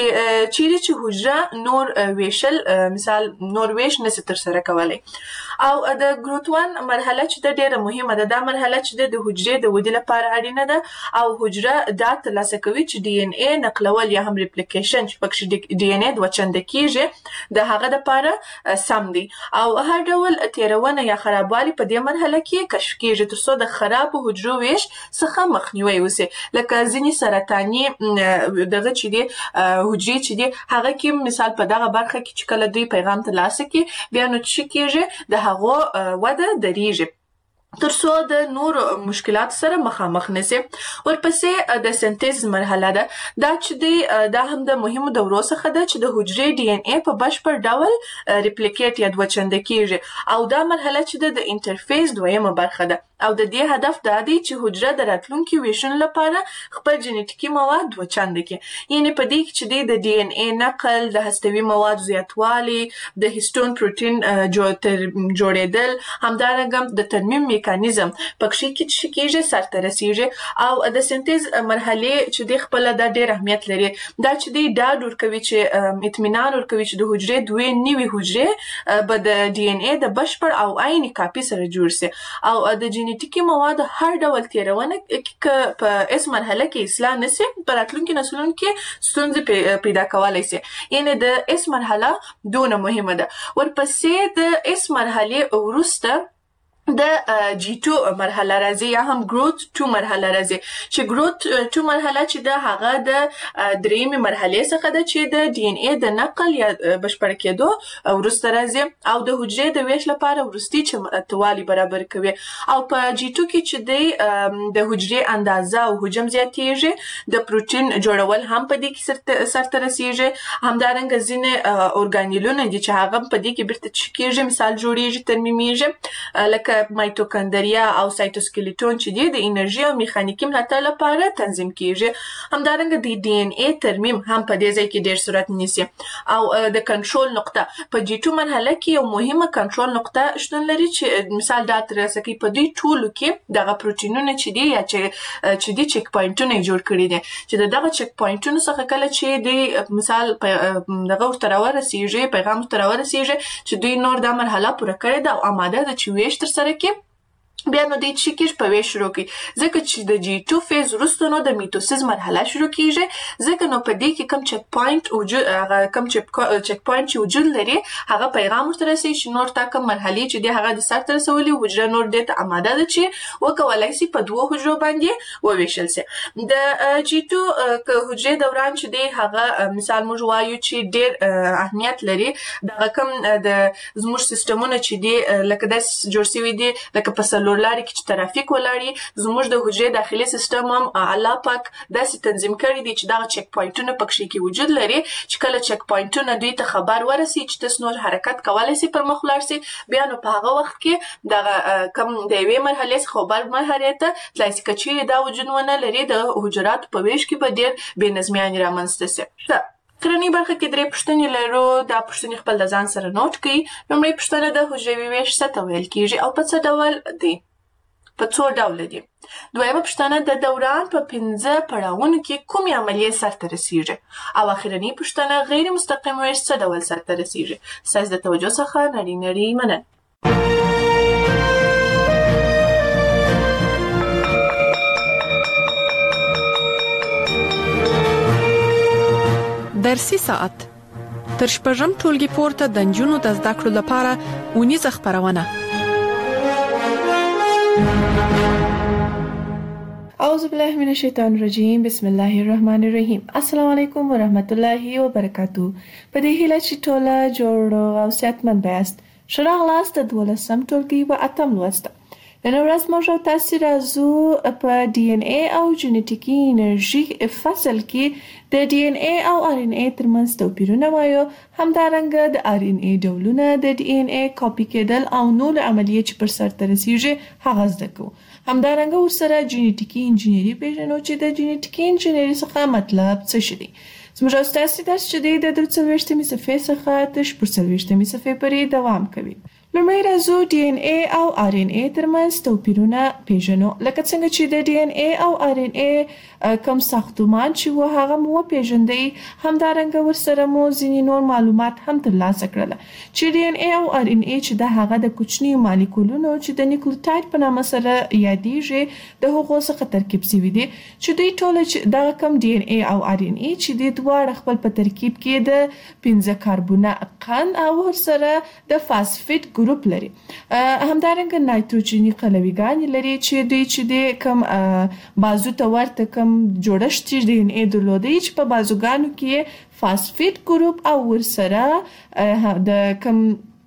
چې حجره نور ویشل مثال نور ویش نس تر سره کولای. او د ګروت 1 مرحله چې د ډیره مهمه ده. دا مرحله چې د حجرې د ودې لپاره اړینه ده او حجره دا ترلاسه کوي چې ډي ان اي نقلول یا هم ریپلیکیشن چې پکې ډي ان اي د وچنده کیږي د هغه لپاره سم دي. او هر ډول تیرونه یا خرابوالي په دې مرحله کې کشف کیږي ترڅو د خراب حجرو ویش څخه مخنیوي وشي. لکه ځینی سرطاني دغه چې دي حجرې چې دي هغه کې مثال په دغه برخه کې چې کله دوی پیغام ترلاسه کوي بیا نو چې کیږي د هغه وده دریږي ترڅو د نور مشکلات سره مخامخ نشي. ورپسې د سنتیز مرحله ده. دا چې دا هم د مهمو دورو څخه ده چې د حجرې ډي ان اي په بشپړ ډول ریپلیکیټ یا دوچنده کیږي او دا مرحله چې د انټرفیس دویمه برخه ده او د دې هدف دا دی چې حجره د راتلونکي ویشن لپاره خپل جنټیکي مواد دوچنده کړي. یعنی په دې کې چې د ډي ان اي نقل د هستوي مواد زیاتوالی د هیستون پروتین جوړېدل همدارنګه د ترمیم میکانیزم پکې کې کېږي سرته رسیږي. او د سنتیز مرحله چې د خپل د ډېر اهمیت لري دا چې دا ډور کوي چې اطمینان ورکوي چې د حجرې دوی نیوي حجرې به د ډي ان اي د بشپړ او عیني کاپي سره جوړ شي او د جنټیکي مواد هر ډول تیرونه په اس مرحله کې اصلاح نشي په راتلونکي نسلونو کې ستونزې پیدا کولای شي. یعنی د اس مرحله دونه مهمه ده. ورپسې د اس مرحله وروسته د جی2 مرحله راځي یا هم ګروت 2 مرحله راځي چې ګروت 2 مرحله چې د هغه د دریمه مرحله څخه ده چې د ډي ان اي د نقل یا بشپړ کېدو ورسته راځي او د حجرې د ویش لپاره ورستي چمتوالي برابر کوي. او په جی2 کې چې د حجرې اندازه او حجم زیاتېږي د پروتین جوړول هم په دې کې سرته رسیږي. همدارنګه ځینې اورګانیلونه دي چې هغه په دې کې بیرته کېږي مثال جوړیږي ترمیمیږي لکه مایټوکندریا او سایټوسکلیټون چې د انرژي او میخانیکي ملاتړ لپاره تنظیم کیږي. همدارنګه د ډي ان اي ترمیم هم په دې ځای کې ډېر صورت نیسي. او د کنټرول نقطه په جی2 مرحله کې یو مهمه کنټرول نقطه شتون لري چې مثال دا ترسه کوي په دې ټولو کې دغه پروتینونه چې دي یا چې دي چک پوینټونه جوړ کړي دي چې دغه چک پوینټونو څخه کله چې د مثال دغه ورته ورسیږي پیغام ورته ورسیږي چې دوی نور د مرحله پوره کړي دا آماده ده چې ویش تر سره کې بیا نو د چیکش په ویش شروع کی ځکه چې د جی2 فیز وروسته نو د میټوسیس مرحله شروع کیږي ځکه نو په دې کې کم چک پوینټ وجود هغه کم چک پوینټ چې وجود لري هغه پیغام ورته رسي چې نور تا کم مرحله چې د هغه د سر تر رسولي حجره نور د ته آماده ده چې وکولای شي په دوه حجرو باندې وویشل شي. د جی2 حجره دوران چې دی هغه مثال موږ وایو چې ډېر اهمیت لري د کم د زموږ سیستمونه چې دی لکه د جوړ شوی دی لکه په لاري کې چې ترافیک ولاړی زموږ د حجرې داخلي سیستم هم الله پاک داسې تنظیم کړی دی چې دا چک پوینټونه پکې کې وجود لري چې کله چک پوینټونه دوی ته خبر ورسي چې تاسو نور حرکت کولای شئ پر مخ لاړ شئ بیا نو په هغه وخت کې دا کم د یوې مرحله څخه بل مرحله ته تلای شي چې دا وجود ونه لري د حجرات په ویش کې به ډېر بې نظمیان رامنځته شي. کرنی برخه کې درې پوښتنې لرو. دا پوښتنې خپل د ځان سره نوٹ کړئ. لومړی پوښتنه د حجروي ویش څه ته ویل کیږي او په څه ډول دی؟ په څو ډول دي؟ دویمه پوښتنه د دوران په 15 پړاوونو کې کومې عملیې سرته رسیږي؟ او اخرنی پوښتنه غیر مستقیم ویش څه ډول سرته رسیږي؟ ستاسو د توجه څخه نړۍ مننه. درسي ساعت تر شپږم ټولګي پورته د نجونو د زده کړو لپاره ونیزه خبرونه. اعوذ بالله من الشیطان الرجیم بسم الله الرحمن الرحیم. السلام علیکم و رحمت الله و برکاتو. په دې هیله چې ټوله جوړ او صحتمند یاست. ښه راغلاست د 12م ټولګي په 8م لوست. نن ورځ موږ تاسو راځو په ډي ان اي او جینټیکي انرژي فصل کې د ډي ان اي او ار ان اي ترمنځ توپیرونه وایو. همدارنګه د ار ان اي ډولونه، د ډي ان اي کاپي کېدل او نور عملیې چې پر سر ته رسیږي هغه زده کوو. همدارنګه ورسره جینټیکي انجینری پیژنو چې د جینټیکي انجینری څخه مطلب څه شي دی. زموږ استاد درس چې دی د 43مې صفحې څخه تر 40مې صفحې پورې دوام کوي. لومړی راځو ډي ان اي او ار ان اي ترمنځ توپیرونه پیژنو. لکه څنګه چې د ډي ان اي او ار ان اي کوم ساختمان چې و هغه مو پیژندئ، همدارنګه ورسره مو ځینې نور معلومات هم ترلاسه کړل چې ډي ان اي او ار ان اي چې د هغه د کوچنیو مالیکولونو چې د نیوکلیوټاید په نامه سره یادېږي د هغو څخه ترکیب شوي دي، چې دوی ټول دغه کوم ډي ان اي او ار ان اي چې د دواړه خپل په ترکیب کې د 15 کاربونه قند او ورسره د فاسفیټ ګروپ لري. همدارنګه نایتروجني قلویګان لري چې دوی چې د کوم بازو ته ورته کوم جوړښت چې د ان اي درلودي چې په بازوګانو کې فاسفیټ ګروپ او ورسره د کوم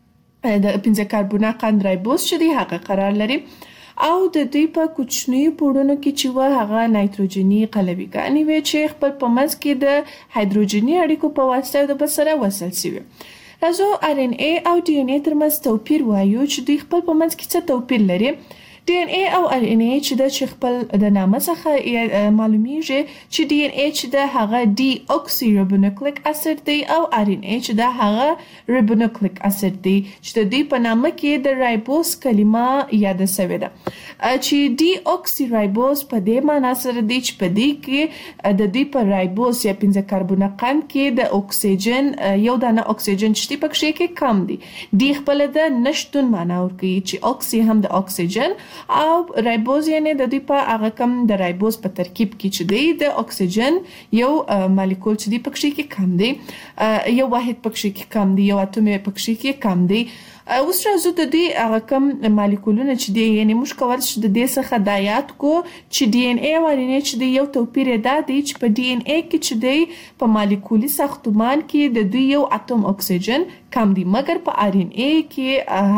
د 15 کاربونه قند رایبوز چې دی هغه قرار لري او د دوی په کوچنیو پوړونو کې چې و هغه نایتروجني قلویګانې وي چې خپل په منځ کې د هایدروجني اړیکو په واسطه د بل سره وصل شوي. راځو ار ان اي او ډي ان اي ترمنځ توپیر وایو چې دوی خپل په منځ کې څه توپیر لري. ډي ان اي او ار ان اي چې د خپل د نامه څخه معلومیږي چې ډي ان اي چې د هغه ډي اوکسي رایبونوکلیک اسید دی او ار ان اي چې د هغه رایبونوکلیک اسید دی چې د دې په نامه کې د رایبوز کلمه یاد شوې ده چې ډي اوکسي رایبوز په دې معنی سره دی چې په دې کې د دې په رایبوز یا 15 کاربونه قند کې د اکسیجن یو دانه اکسیجن چې پکې کې کم دی. دی خپل د نشټون معنی ورکوي چې اوکسي هم د اکسیجن او رایبوز یعنی د دوی په هغه کم د رایبوز په ترکیب کې چې دی د اکسیجن یو مالیکول چې دی پکې کې کم دی، یو واحد پکې کې کم دی، یو اتوم پکې کې کم دی. اوس راځو د دې هغه کم مالیکولونه چې دی یعنی موږ کولای شو د دې څخه د یاد کو چې ډي ان اي او ار ان اي چې دی یو توپیر دا دی چې په ډي ان اي کې چې دی په مالیکولي ساختمان کې د دوی یو اتوم اکسیجن کم دی، مګر په ار ان اي کې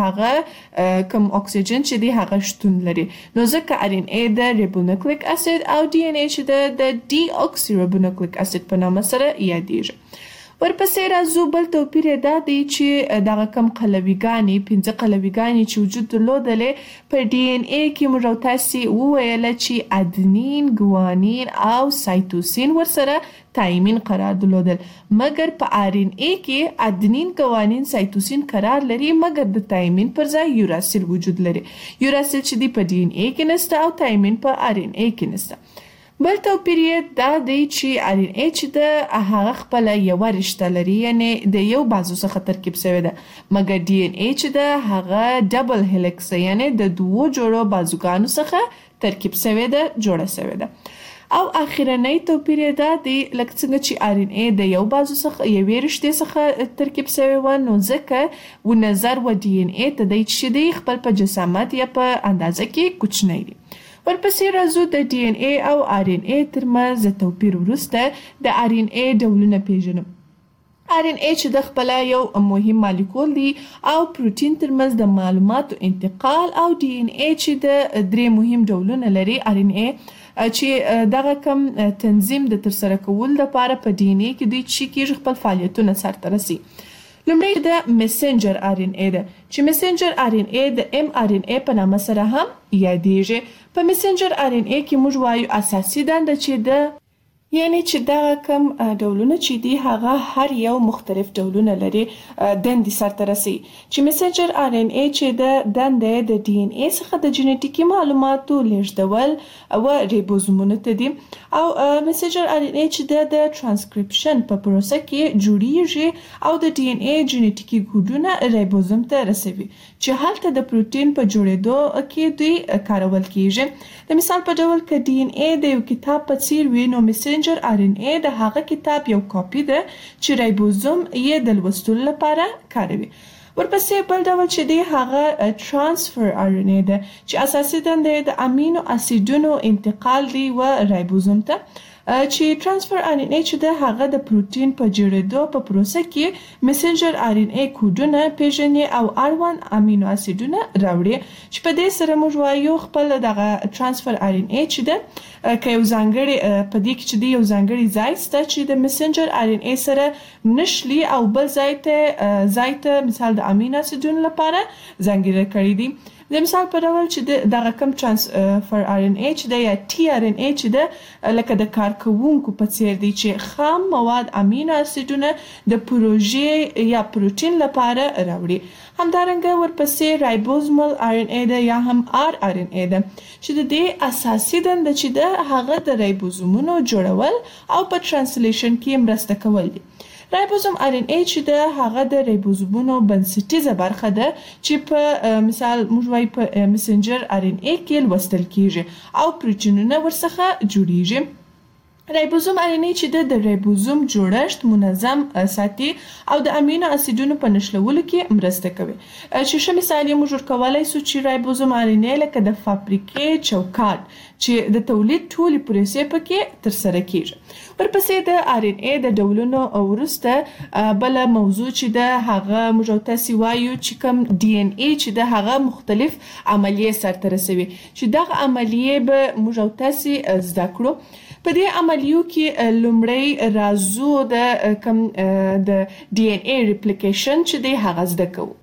هغه کم اکسیجن چې دی هغه شتون لري. نو ځکه ار ان اي د رایبونوکلیک اسید او ډي ان اي چې د ډي اوکسي رایبونوکلیک اسید په نامه سره یادېږي. ورپسې راځو بل توپیر دا دی چې دغه کم قلویګانې 15 قلویګانې چې وجود درلودلې په ډي ان اي کې موږ تاسو وویل چې ادنین، ګوانین او سایتوسین ورسره تایمین قرار درلودل، مګر په ار ان اي کې ادنین، ګوانین، سایتوسین قرار لري مګر د تایمین پر ځای یوراسیل وجود لري. یوراسیل چې دی په ډي ان اي کې نشته او تایمین په ار ان اي کې نشته. بل توپیر دا دی چې ار ان اي چې د هغه خپل یو رشته لري یعنی د یو بازو څخه ترکیب شوی ده، مګر ډي ان اي چې د هغه ډبل هلیکس یعنی د دوو جوړو بازوګانو څخه ترکیب شوی ده، جوړه شوی ده. او اخیرنی توپیر دا دی لکه څنګه چې ار ان اي د یو بازو څخه یوې رشتې څخه ترکیب شوی و، نو ځکه و نظر و ډي ان اي ته دی چې دی خپل په جسامت یا په اندازه کې کوچنی دی. ورپسې راځو د ډي ان اي او ار ان اي ترمنځ د توپیر وروسته د ار ان اي ډولونه پیژنو. ار ان اي چې د خپل یو مهم مالیکول دی او پروتین ترمنځ د معلوماتو انتقال، او ډي ان اي چې د 3 مهم ډولونه لري. ار ان اي چې دغه کم تنظیم د ترسره کول لپاره په ډي ان اي کې دوی چې کېږي خپل فعالیتونه سرته رسي. لومړی د میسنجر ار ان اي ده چې میسنجر ار ان اي د ام ار ان اي په نامه سره هم یادېږي. په میسنجر ار ان اي کې موږ وایو اساسي دنده چې د یعنی چې دا کم ډولونه چې دی هغه هر یو مختلف ډولونه لري دندې سرته رسي. چې میسنجر ار ان اي چې د دنده د ډي ان اي څخه د جینټیکي معلوماتو لیږدول او ریبوزومونو ته دي، او میسنجر ار ان اي چې د ترانسکریپشن په پروسه کې جوړیږي او د ډي ان اي جینټیکي کوډونه ریبوزوم ته رسوي چې هلته د پروتین په جوړېدو کې دوی کارول کیږي. د مثال په ډول که ډي ان اي د یو کتاب په څیر وي، نو میسنجر ار ان اي د هغه کتاب یو کاپی ده چې رایبوزوم یې د لوستلو لپاره کاروي. ورپسې بل ډول چې دی هغه ترانسفر آر ان اے ده چې اساسي دنده د امینو اسیدونو انتقال دی و رایبوزوم ته چې ترانسفر آر ان اے چې ده هغه د پروتین په جوړېدو په پروسه کې میسنجر آر ان اے کوډونه پیژني او R1 امینو اسیدونه راوړي چې په دې سره موږ وایو خپل دغه ترانسفر آر ان اے چې ده که یو ځانګړي په دې کې چې دی یو ځانګړي ځای شته چې د میسنجر آر ان اے سره نشلی او بل ځای ته مثال د امینو اسیدونو لپاره ځانګړي کړی دي د مثال په ډول چې دغه کم ترانسفر آر ان اے چې د یا ټي آر ان اے چې د لکه د کارکوونکو په څیر دی چې خام مواد امینو اسیدونه د پروژې یا پروتین لپاره راوړي. همدارنګه ورپسې رایبوزومل آر ان اے ده یا هم آر آر ان اے ده چې د دې اساسي دنده چې ده هغه د رایبوزومونو جوړول او په ترانسلیشن کې مرسته کول دي. رایبوزوم آر ان اے چې ده هغه د رایبوزومونو بنسټیزه برخه ده چې په مثال موږ وایو په میسنجر آر ان اے کې لوستل کیږي او پروتینونه ورڅخه جوړیږي. رایبوزوم آر ان اے چې د رایبوزوم جوړښت منظم ساتي او د امینو اسیدونو په نښلولو کې مرسته کوي. چې ښه مثال یې موږ ورکولی سو چې رایبوزوم آر ان اے لکه د فابریکې چوکاټ چې د تولید ټولې پروسې پکې ترسره کیږي. ورپسې د آر ان اے د ډولونو وروسته بله موضوع چې ده هغه موږ تاسې وایو چې کوم ډي ان اے چې ده هغه مختلف عملیې سرته رسوي چې دغه عملیې به موږ تاسې زده کړو. په دې عملیو کې لومړی راځو د کوم د ډي ان اے ریپلیکیشن چې دی هغه زده کوو.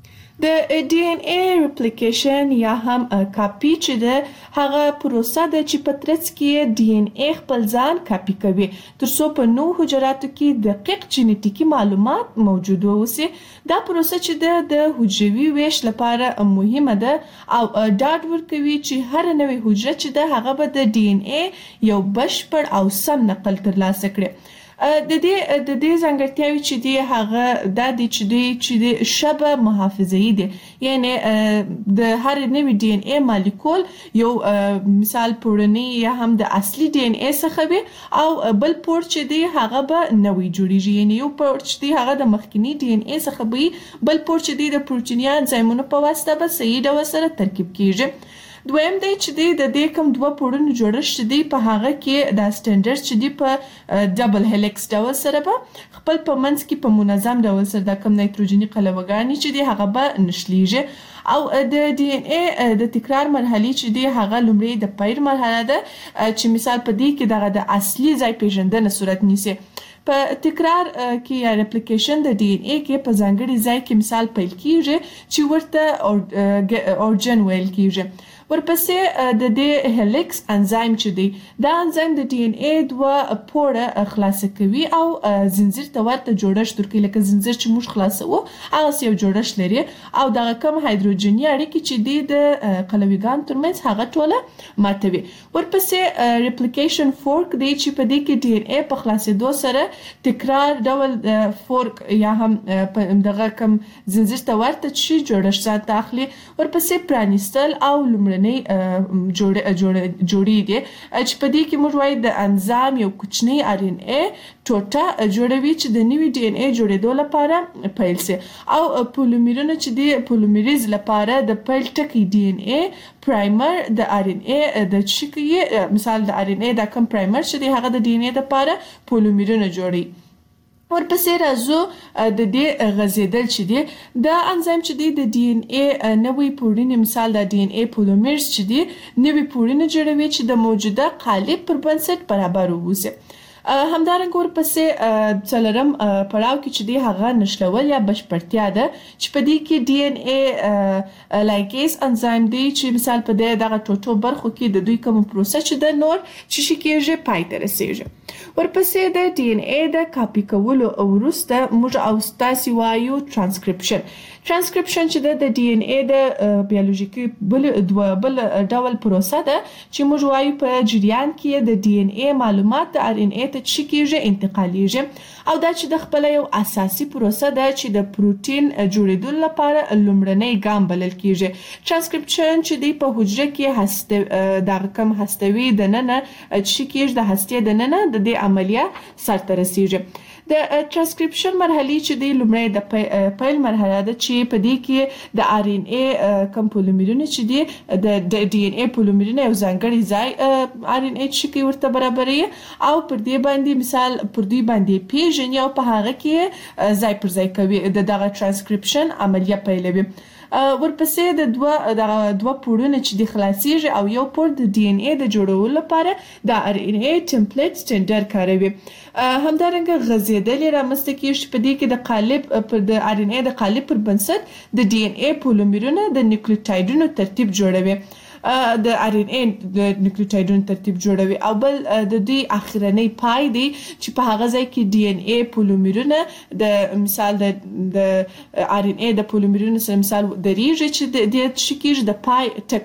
د ډي ان اے ریپلیکیشن یا هم کاپی چې ده هغه پروسه ده چې په ترڅ کې ډي ان اے خپل ځان کاپی کوي ترڅو په نوو حجراتو کې دقیق جینیټیکي معلومات موجود واوسي. دا پروسه چې ده د حجروي ویش لپاره مهمه ده او ډاډ ورکوي چې هر نوې حجره چې ده هغه به د ډي ان اے یو بشپړ او سم نقل ترلاسه کړي. د دې ځانګړتیاوې چې دی هغه دا دی چې دی شبه محافظه‌ای دی، یعنی د هر نوې ډي ان اے مالیکول یو مثال پوړنی یا هم د اصلي ډي ان اے څخه وي او بل پور چې دی هغه به نوې جوړیږي، یعنی یو پور چې دی هغه د مخکینی ډي ان اے څخه وي، بل پور چې دی د پروتینیا انزایمونو په واسطه به صحیح ډول سره ترکیب کیږي. دویم دی چې دی د دې کوم دوه پوړونو جوړښت دی په هغه کې د سټنډرډ چې دی په ډبل هلیکس ډول سره به خپل په منځ کې په منظم ډول سره د کوم نایتروجني قلوه‌ګانې چې دی هغه به نښلیږي او د ډي ان اے د تکرار مرحلې چې دی هغه لومړی د پیر مرحله ده چې مثال په دې کې دغه د اصلي ځای پیژندنه صورت نیسي. په تکرار کې یا ریپلیکیشن د ډي ان اے کې په ځانګړي ځای کې مثال پیل کیږي چې ورته اورجن ویل کیږي. ورپسې د دې هلیکس انزایم چې دی دا انزایم د ډي ان اے دوه پوړه خلاصه کوي او زنجیر ته ورته جوړښت ورکوي، لکه زنجیر چې موږ خلاصوو هغه یو جوړښت لري او دغه کوم هایدروجني اړیکې چې دی د قلویګانو ترمنځ هغه ټوله ماتوي. ورپسې ریپلیکیشن فورک دی چې په دې کې ډي ان اے په خلاصېدو سره تکرار ډول فورک یا هم دغه کوم زنجیر ته ورته چې جوړښت ځان ته اخلي. ورپسې پرانیستل او لومړنۍ جوړې دي چې په دې کې موږ وایو د انزایم یو کوچنی آر ان اے ټوټه جوړوي چې د نوي ډي ان اے جوړېدو لپاره پیل سي او پولیمرونه چې دی پولیمریز لپاره د پیل ټکی ډي ان اے پرایمر د آر ان اے د چیکي مثال د آر ان اے د کوم پرایمر چې دی هغه د ډي ان اے لپاره پولیمرونه جوړي. ورپسې راځو د دې غځېدل چې دی دا انزایم چې دی د ډي ان اے نوې پوړنې مثال د ډي ان اے پولیمرز چې دی نوې پوړنې جوړوي چې د موجوده قالب پر بنسټ برابر واوسي. همدارنګه ورپسې څلورم پړاو کې چې دی هغه نښلول یا بشپړتیا ده چې په دې کې ډي ان اے لایګیز انزایم دی چې مثال په دغه ټوټو برخو کې د دوی کوم پروسه چې د نور چې کېږي پای ته رسیږي. ورپسې د ډي ان اے د کاپی کولو وروسته موږ او تاسې وایو ترانسکریپشن. ترانسکریپشن چې د ډي ان اے د بیولوژیکي بل ډول پروسه ده چې موږ وایو په جریان کې د ډي ان اے معلومات د آر ان اے ته چې کېږي انتقالیږي او دا چې د خپل یو اساسي پروسه ده چې د پروتین جوړېدو لپاره لومړنی ګام بلل کېږي. ترانسکریپشن چې دی په حجره کې دغه کوم هستوي دننه چې کېږي د هستې دننه د دې عملیه سرته رسیږي. د ترانسکریپشن مرحله چې د لومړی د پیل مرحله ده چې په دې کې د آر ان ای کوم پولیمرونه چې دي د ډي ان ای پولیمرونه یو ځانګړي ځای آر ان ای چې ورته برابرې او پر دې باندې مثال پر دې باندې پیژني او په هغه کې ځای پر ځای کوي دغه ترانسکریپشن عملیه پیلوي. ورپسې د دوه پوړونه چې د خلاصيږي او یو پوړ د ډي ان ای د جوړولو لپاره د آر ان ای ټمپلیټ سټینډرډ کاروي. همدارنګه غځېدلې رامنځته کیږي په دې کې د قالب پر د آر ان ای د قالب پر بنسټ د ډي ان ای پولیمرونه د نیوکلیوټایډونو ترتیب جوړوي د آر ان ای د نیوکلیوټایډونو ترتیب جوړوي او بل د دې اخرنی پای دی چې په هغه ځای کې ډي ان ای پولیمرونه د مثال د آر ان ای د پولیمرونو سره مثال درېږي چې د شکیږي د پای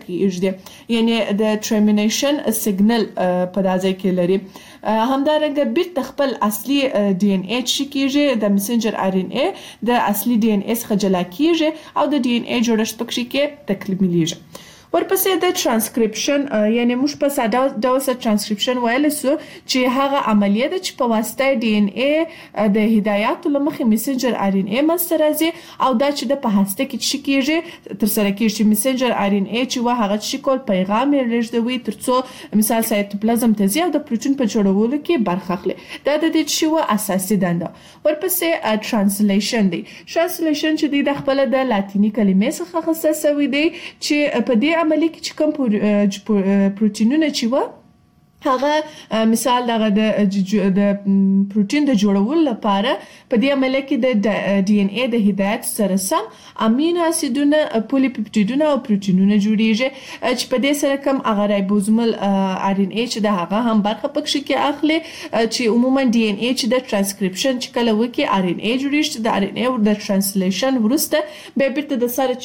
ټکیږي یعنی د ټرمینیشن سیګنل په دا ځای کې لري. همدارنګه بیرته خپل اصلي ډي ان ای شکیږي د میسنجر آر ان ای د اصلي ډي ان ای څخه جلا کیږي او د ډي ان ای جوړښت پکې کې تکمیلېږي. ورپسې د ترانسکریپشن یعنی موږ په ساده ډول سره ترانسکریپشن ویل سو چې هغه عملیه ده چې په واسطه ډي ان ای د هدایاتو لمخې میسنجر آر ان ای منځته راځي او دا چې د په هسته کې څه کیږي تر سره کیږي چې میسنجر آر ان ای چې هغه څه کول پیغام یې لېږدوي ترڅو مثال سایتوپلازم ته ځي او د پروتین په جوړولو کې برخه اخلي. دا د دې چې اساسي دنده. ورپسې ترانسلیشن دی. ترانسلیشن چې د خپل د لاتینی کلمې څخه اخیستل شوی دی چې په دې عملیه کې چې کوم پروتینونه چې هغه مثال دغه د پروتین د جوړولو لپاره په دې عملیه کې د ډي ان ای د هدایت سره سم امینو اسیدونه پولیپپټیدونه او پروتینونه جوړیږي چې په دې سره کوم هغه رایبوزومل آر ان ای چې د هغه هم برخه پکې کې اخلي چې عموما ډي ان ای چې د ترانسکریپشن چې کله وکي آر ان ای جوړیږي د آر ان ای او د ترانسلیشن ورسته به بیرته د سره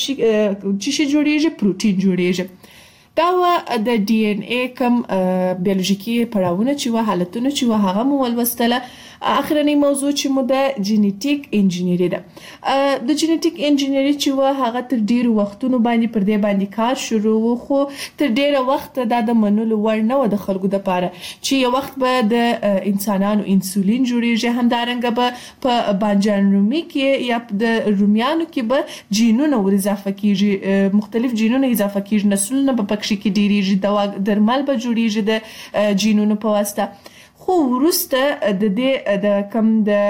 چې جوړیږي پروتین جوړیږي. دا د ډي ان ای کوم بیولوژیکي پړاوونه چې حالتونه چې هغه مو ولوستله. اخرنی موضوع چې مو د جینیټیک انجینری ده. د جینیټیک انجینری چې هغه تر ډیرو وختونو باندې پر دې باندې کار شروع خو تر ډیره وخت د منلو وړ نه و د خلکو د پاره چې یو وخت به د انسانانو انسولین جوړیږي همدارنګه به په بانجان رومي کې یا د رومیانو کې به جینونه ور اضافه کیږي مختلف جینونه اضافه کیږي نسلونه په پکې کې ډیریږي دوا درمل به جوړیږي د جینونو په واسطه. خو ورسته د دې د کم د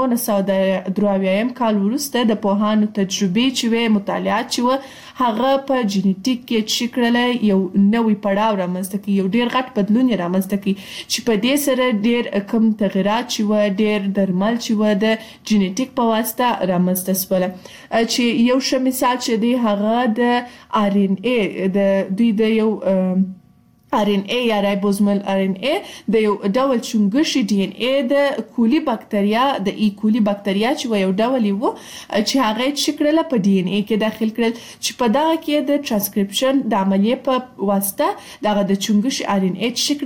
1983 کال ورسته د پوهانو تجربې چې مطالعات چې هغه په جینیټیک کې چې کړل یو نوې پړاو رامنځته کوي یو ډیر غټ بدلون رامنځته کوي چې په دې سره ډیر کم تغیرات چې ډیر درمل چې د جینیټیک په واسطه رامنځته شول چې یو ښه مثال چې دی هغه د آر ان ای د دوی د یو آر ان ای یا رایبوزومل آر ان ای د یو ډول چونګښي ډي ان ای د کولی بکټریا د ای کولی بکټریا چې یو ډول وو چې هغه چې کړل په ډي ان ای کې داخل کړل چې په دغه کې د ترانسکریپشن د عملیې په واسطه دغه د چونګښي آر ان ای چې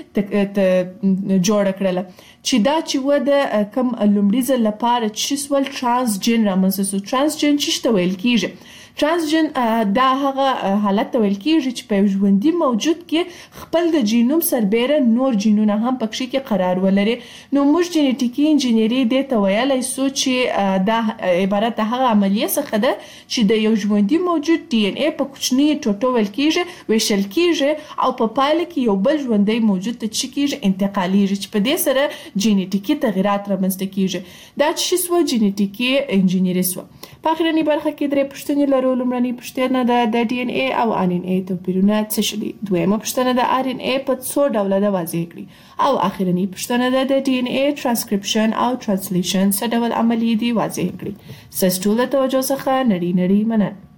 کړل جوړ کړل چې دا چې د کم لومړي ځل لپاره چې سوال ترانسجن رامنځته شو. ترانسجن چې ویل کیږي ترانسجن دا هغه حالت ویل کیږي چې په ژوندۍ موجود کې خپل د جینوم سربېره نور جینونه هم پکې کې قرار ولري. نو موږ جینیټیکي انجینری د تویلای سو چې دا عبارت د هغه عملیه څخه ده چې د یو ژوندۍ موجود ډي ان ای په کوچنی ټوټو ویل کیږي ویشل کیږي او په پایله کې یو بل ژوندۍ موجود ته چې کیږي انتقالیږي چې په دې سره جینیټیکي تغیرات رامنځته کیږي. دا چې سو جینیټیکي انجینری سو. په اخرنی برخه کې درې پوښتنې لرو. لومړنۍ پوښتنه د ډي ان ای او آر ان ای توپیرونه څه دي. دویمه پوښتنه د آر ان ای په څو ډوله ده واضح کړئ او اخرنی پوښتنه ده د ډي ان ای ترانسکریپشن او ترانسلیشن څه ډول عملیې دي واضح کړئ. ستاسو ټول توجه څخه نړۍ مننه.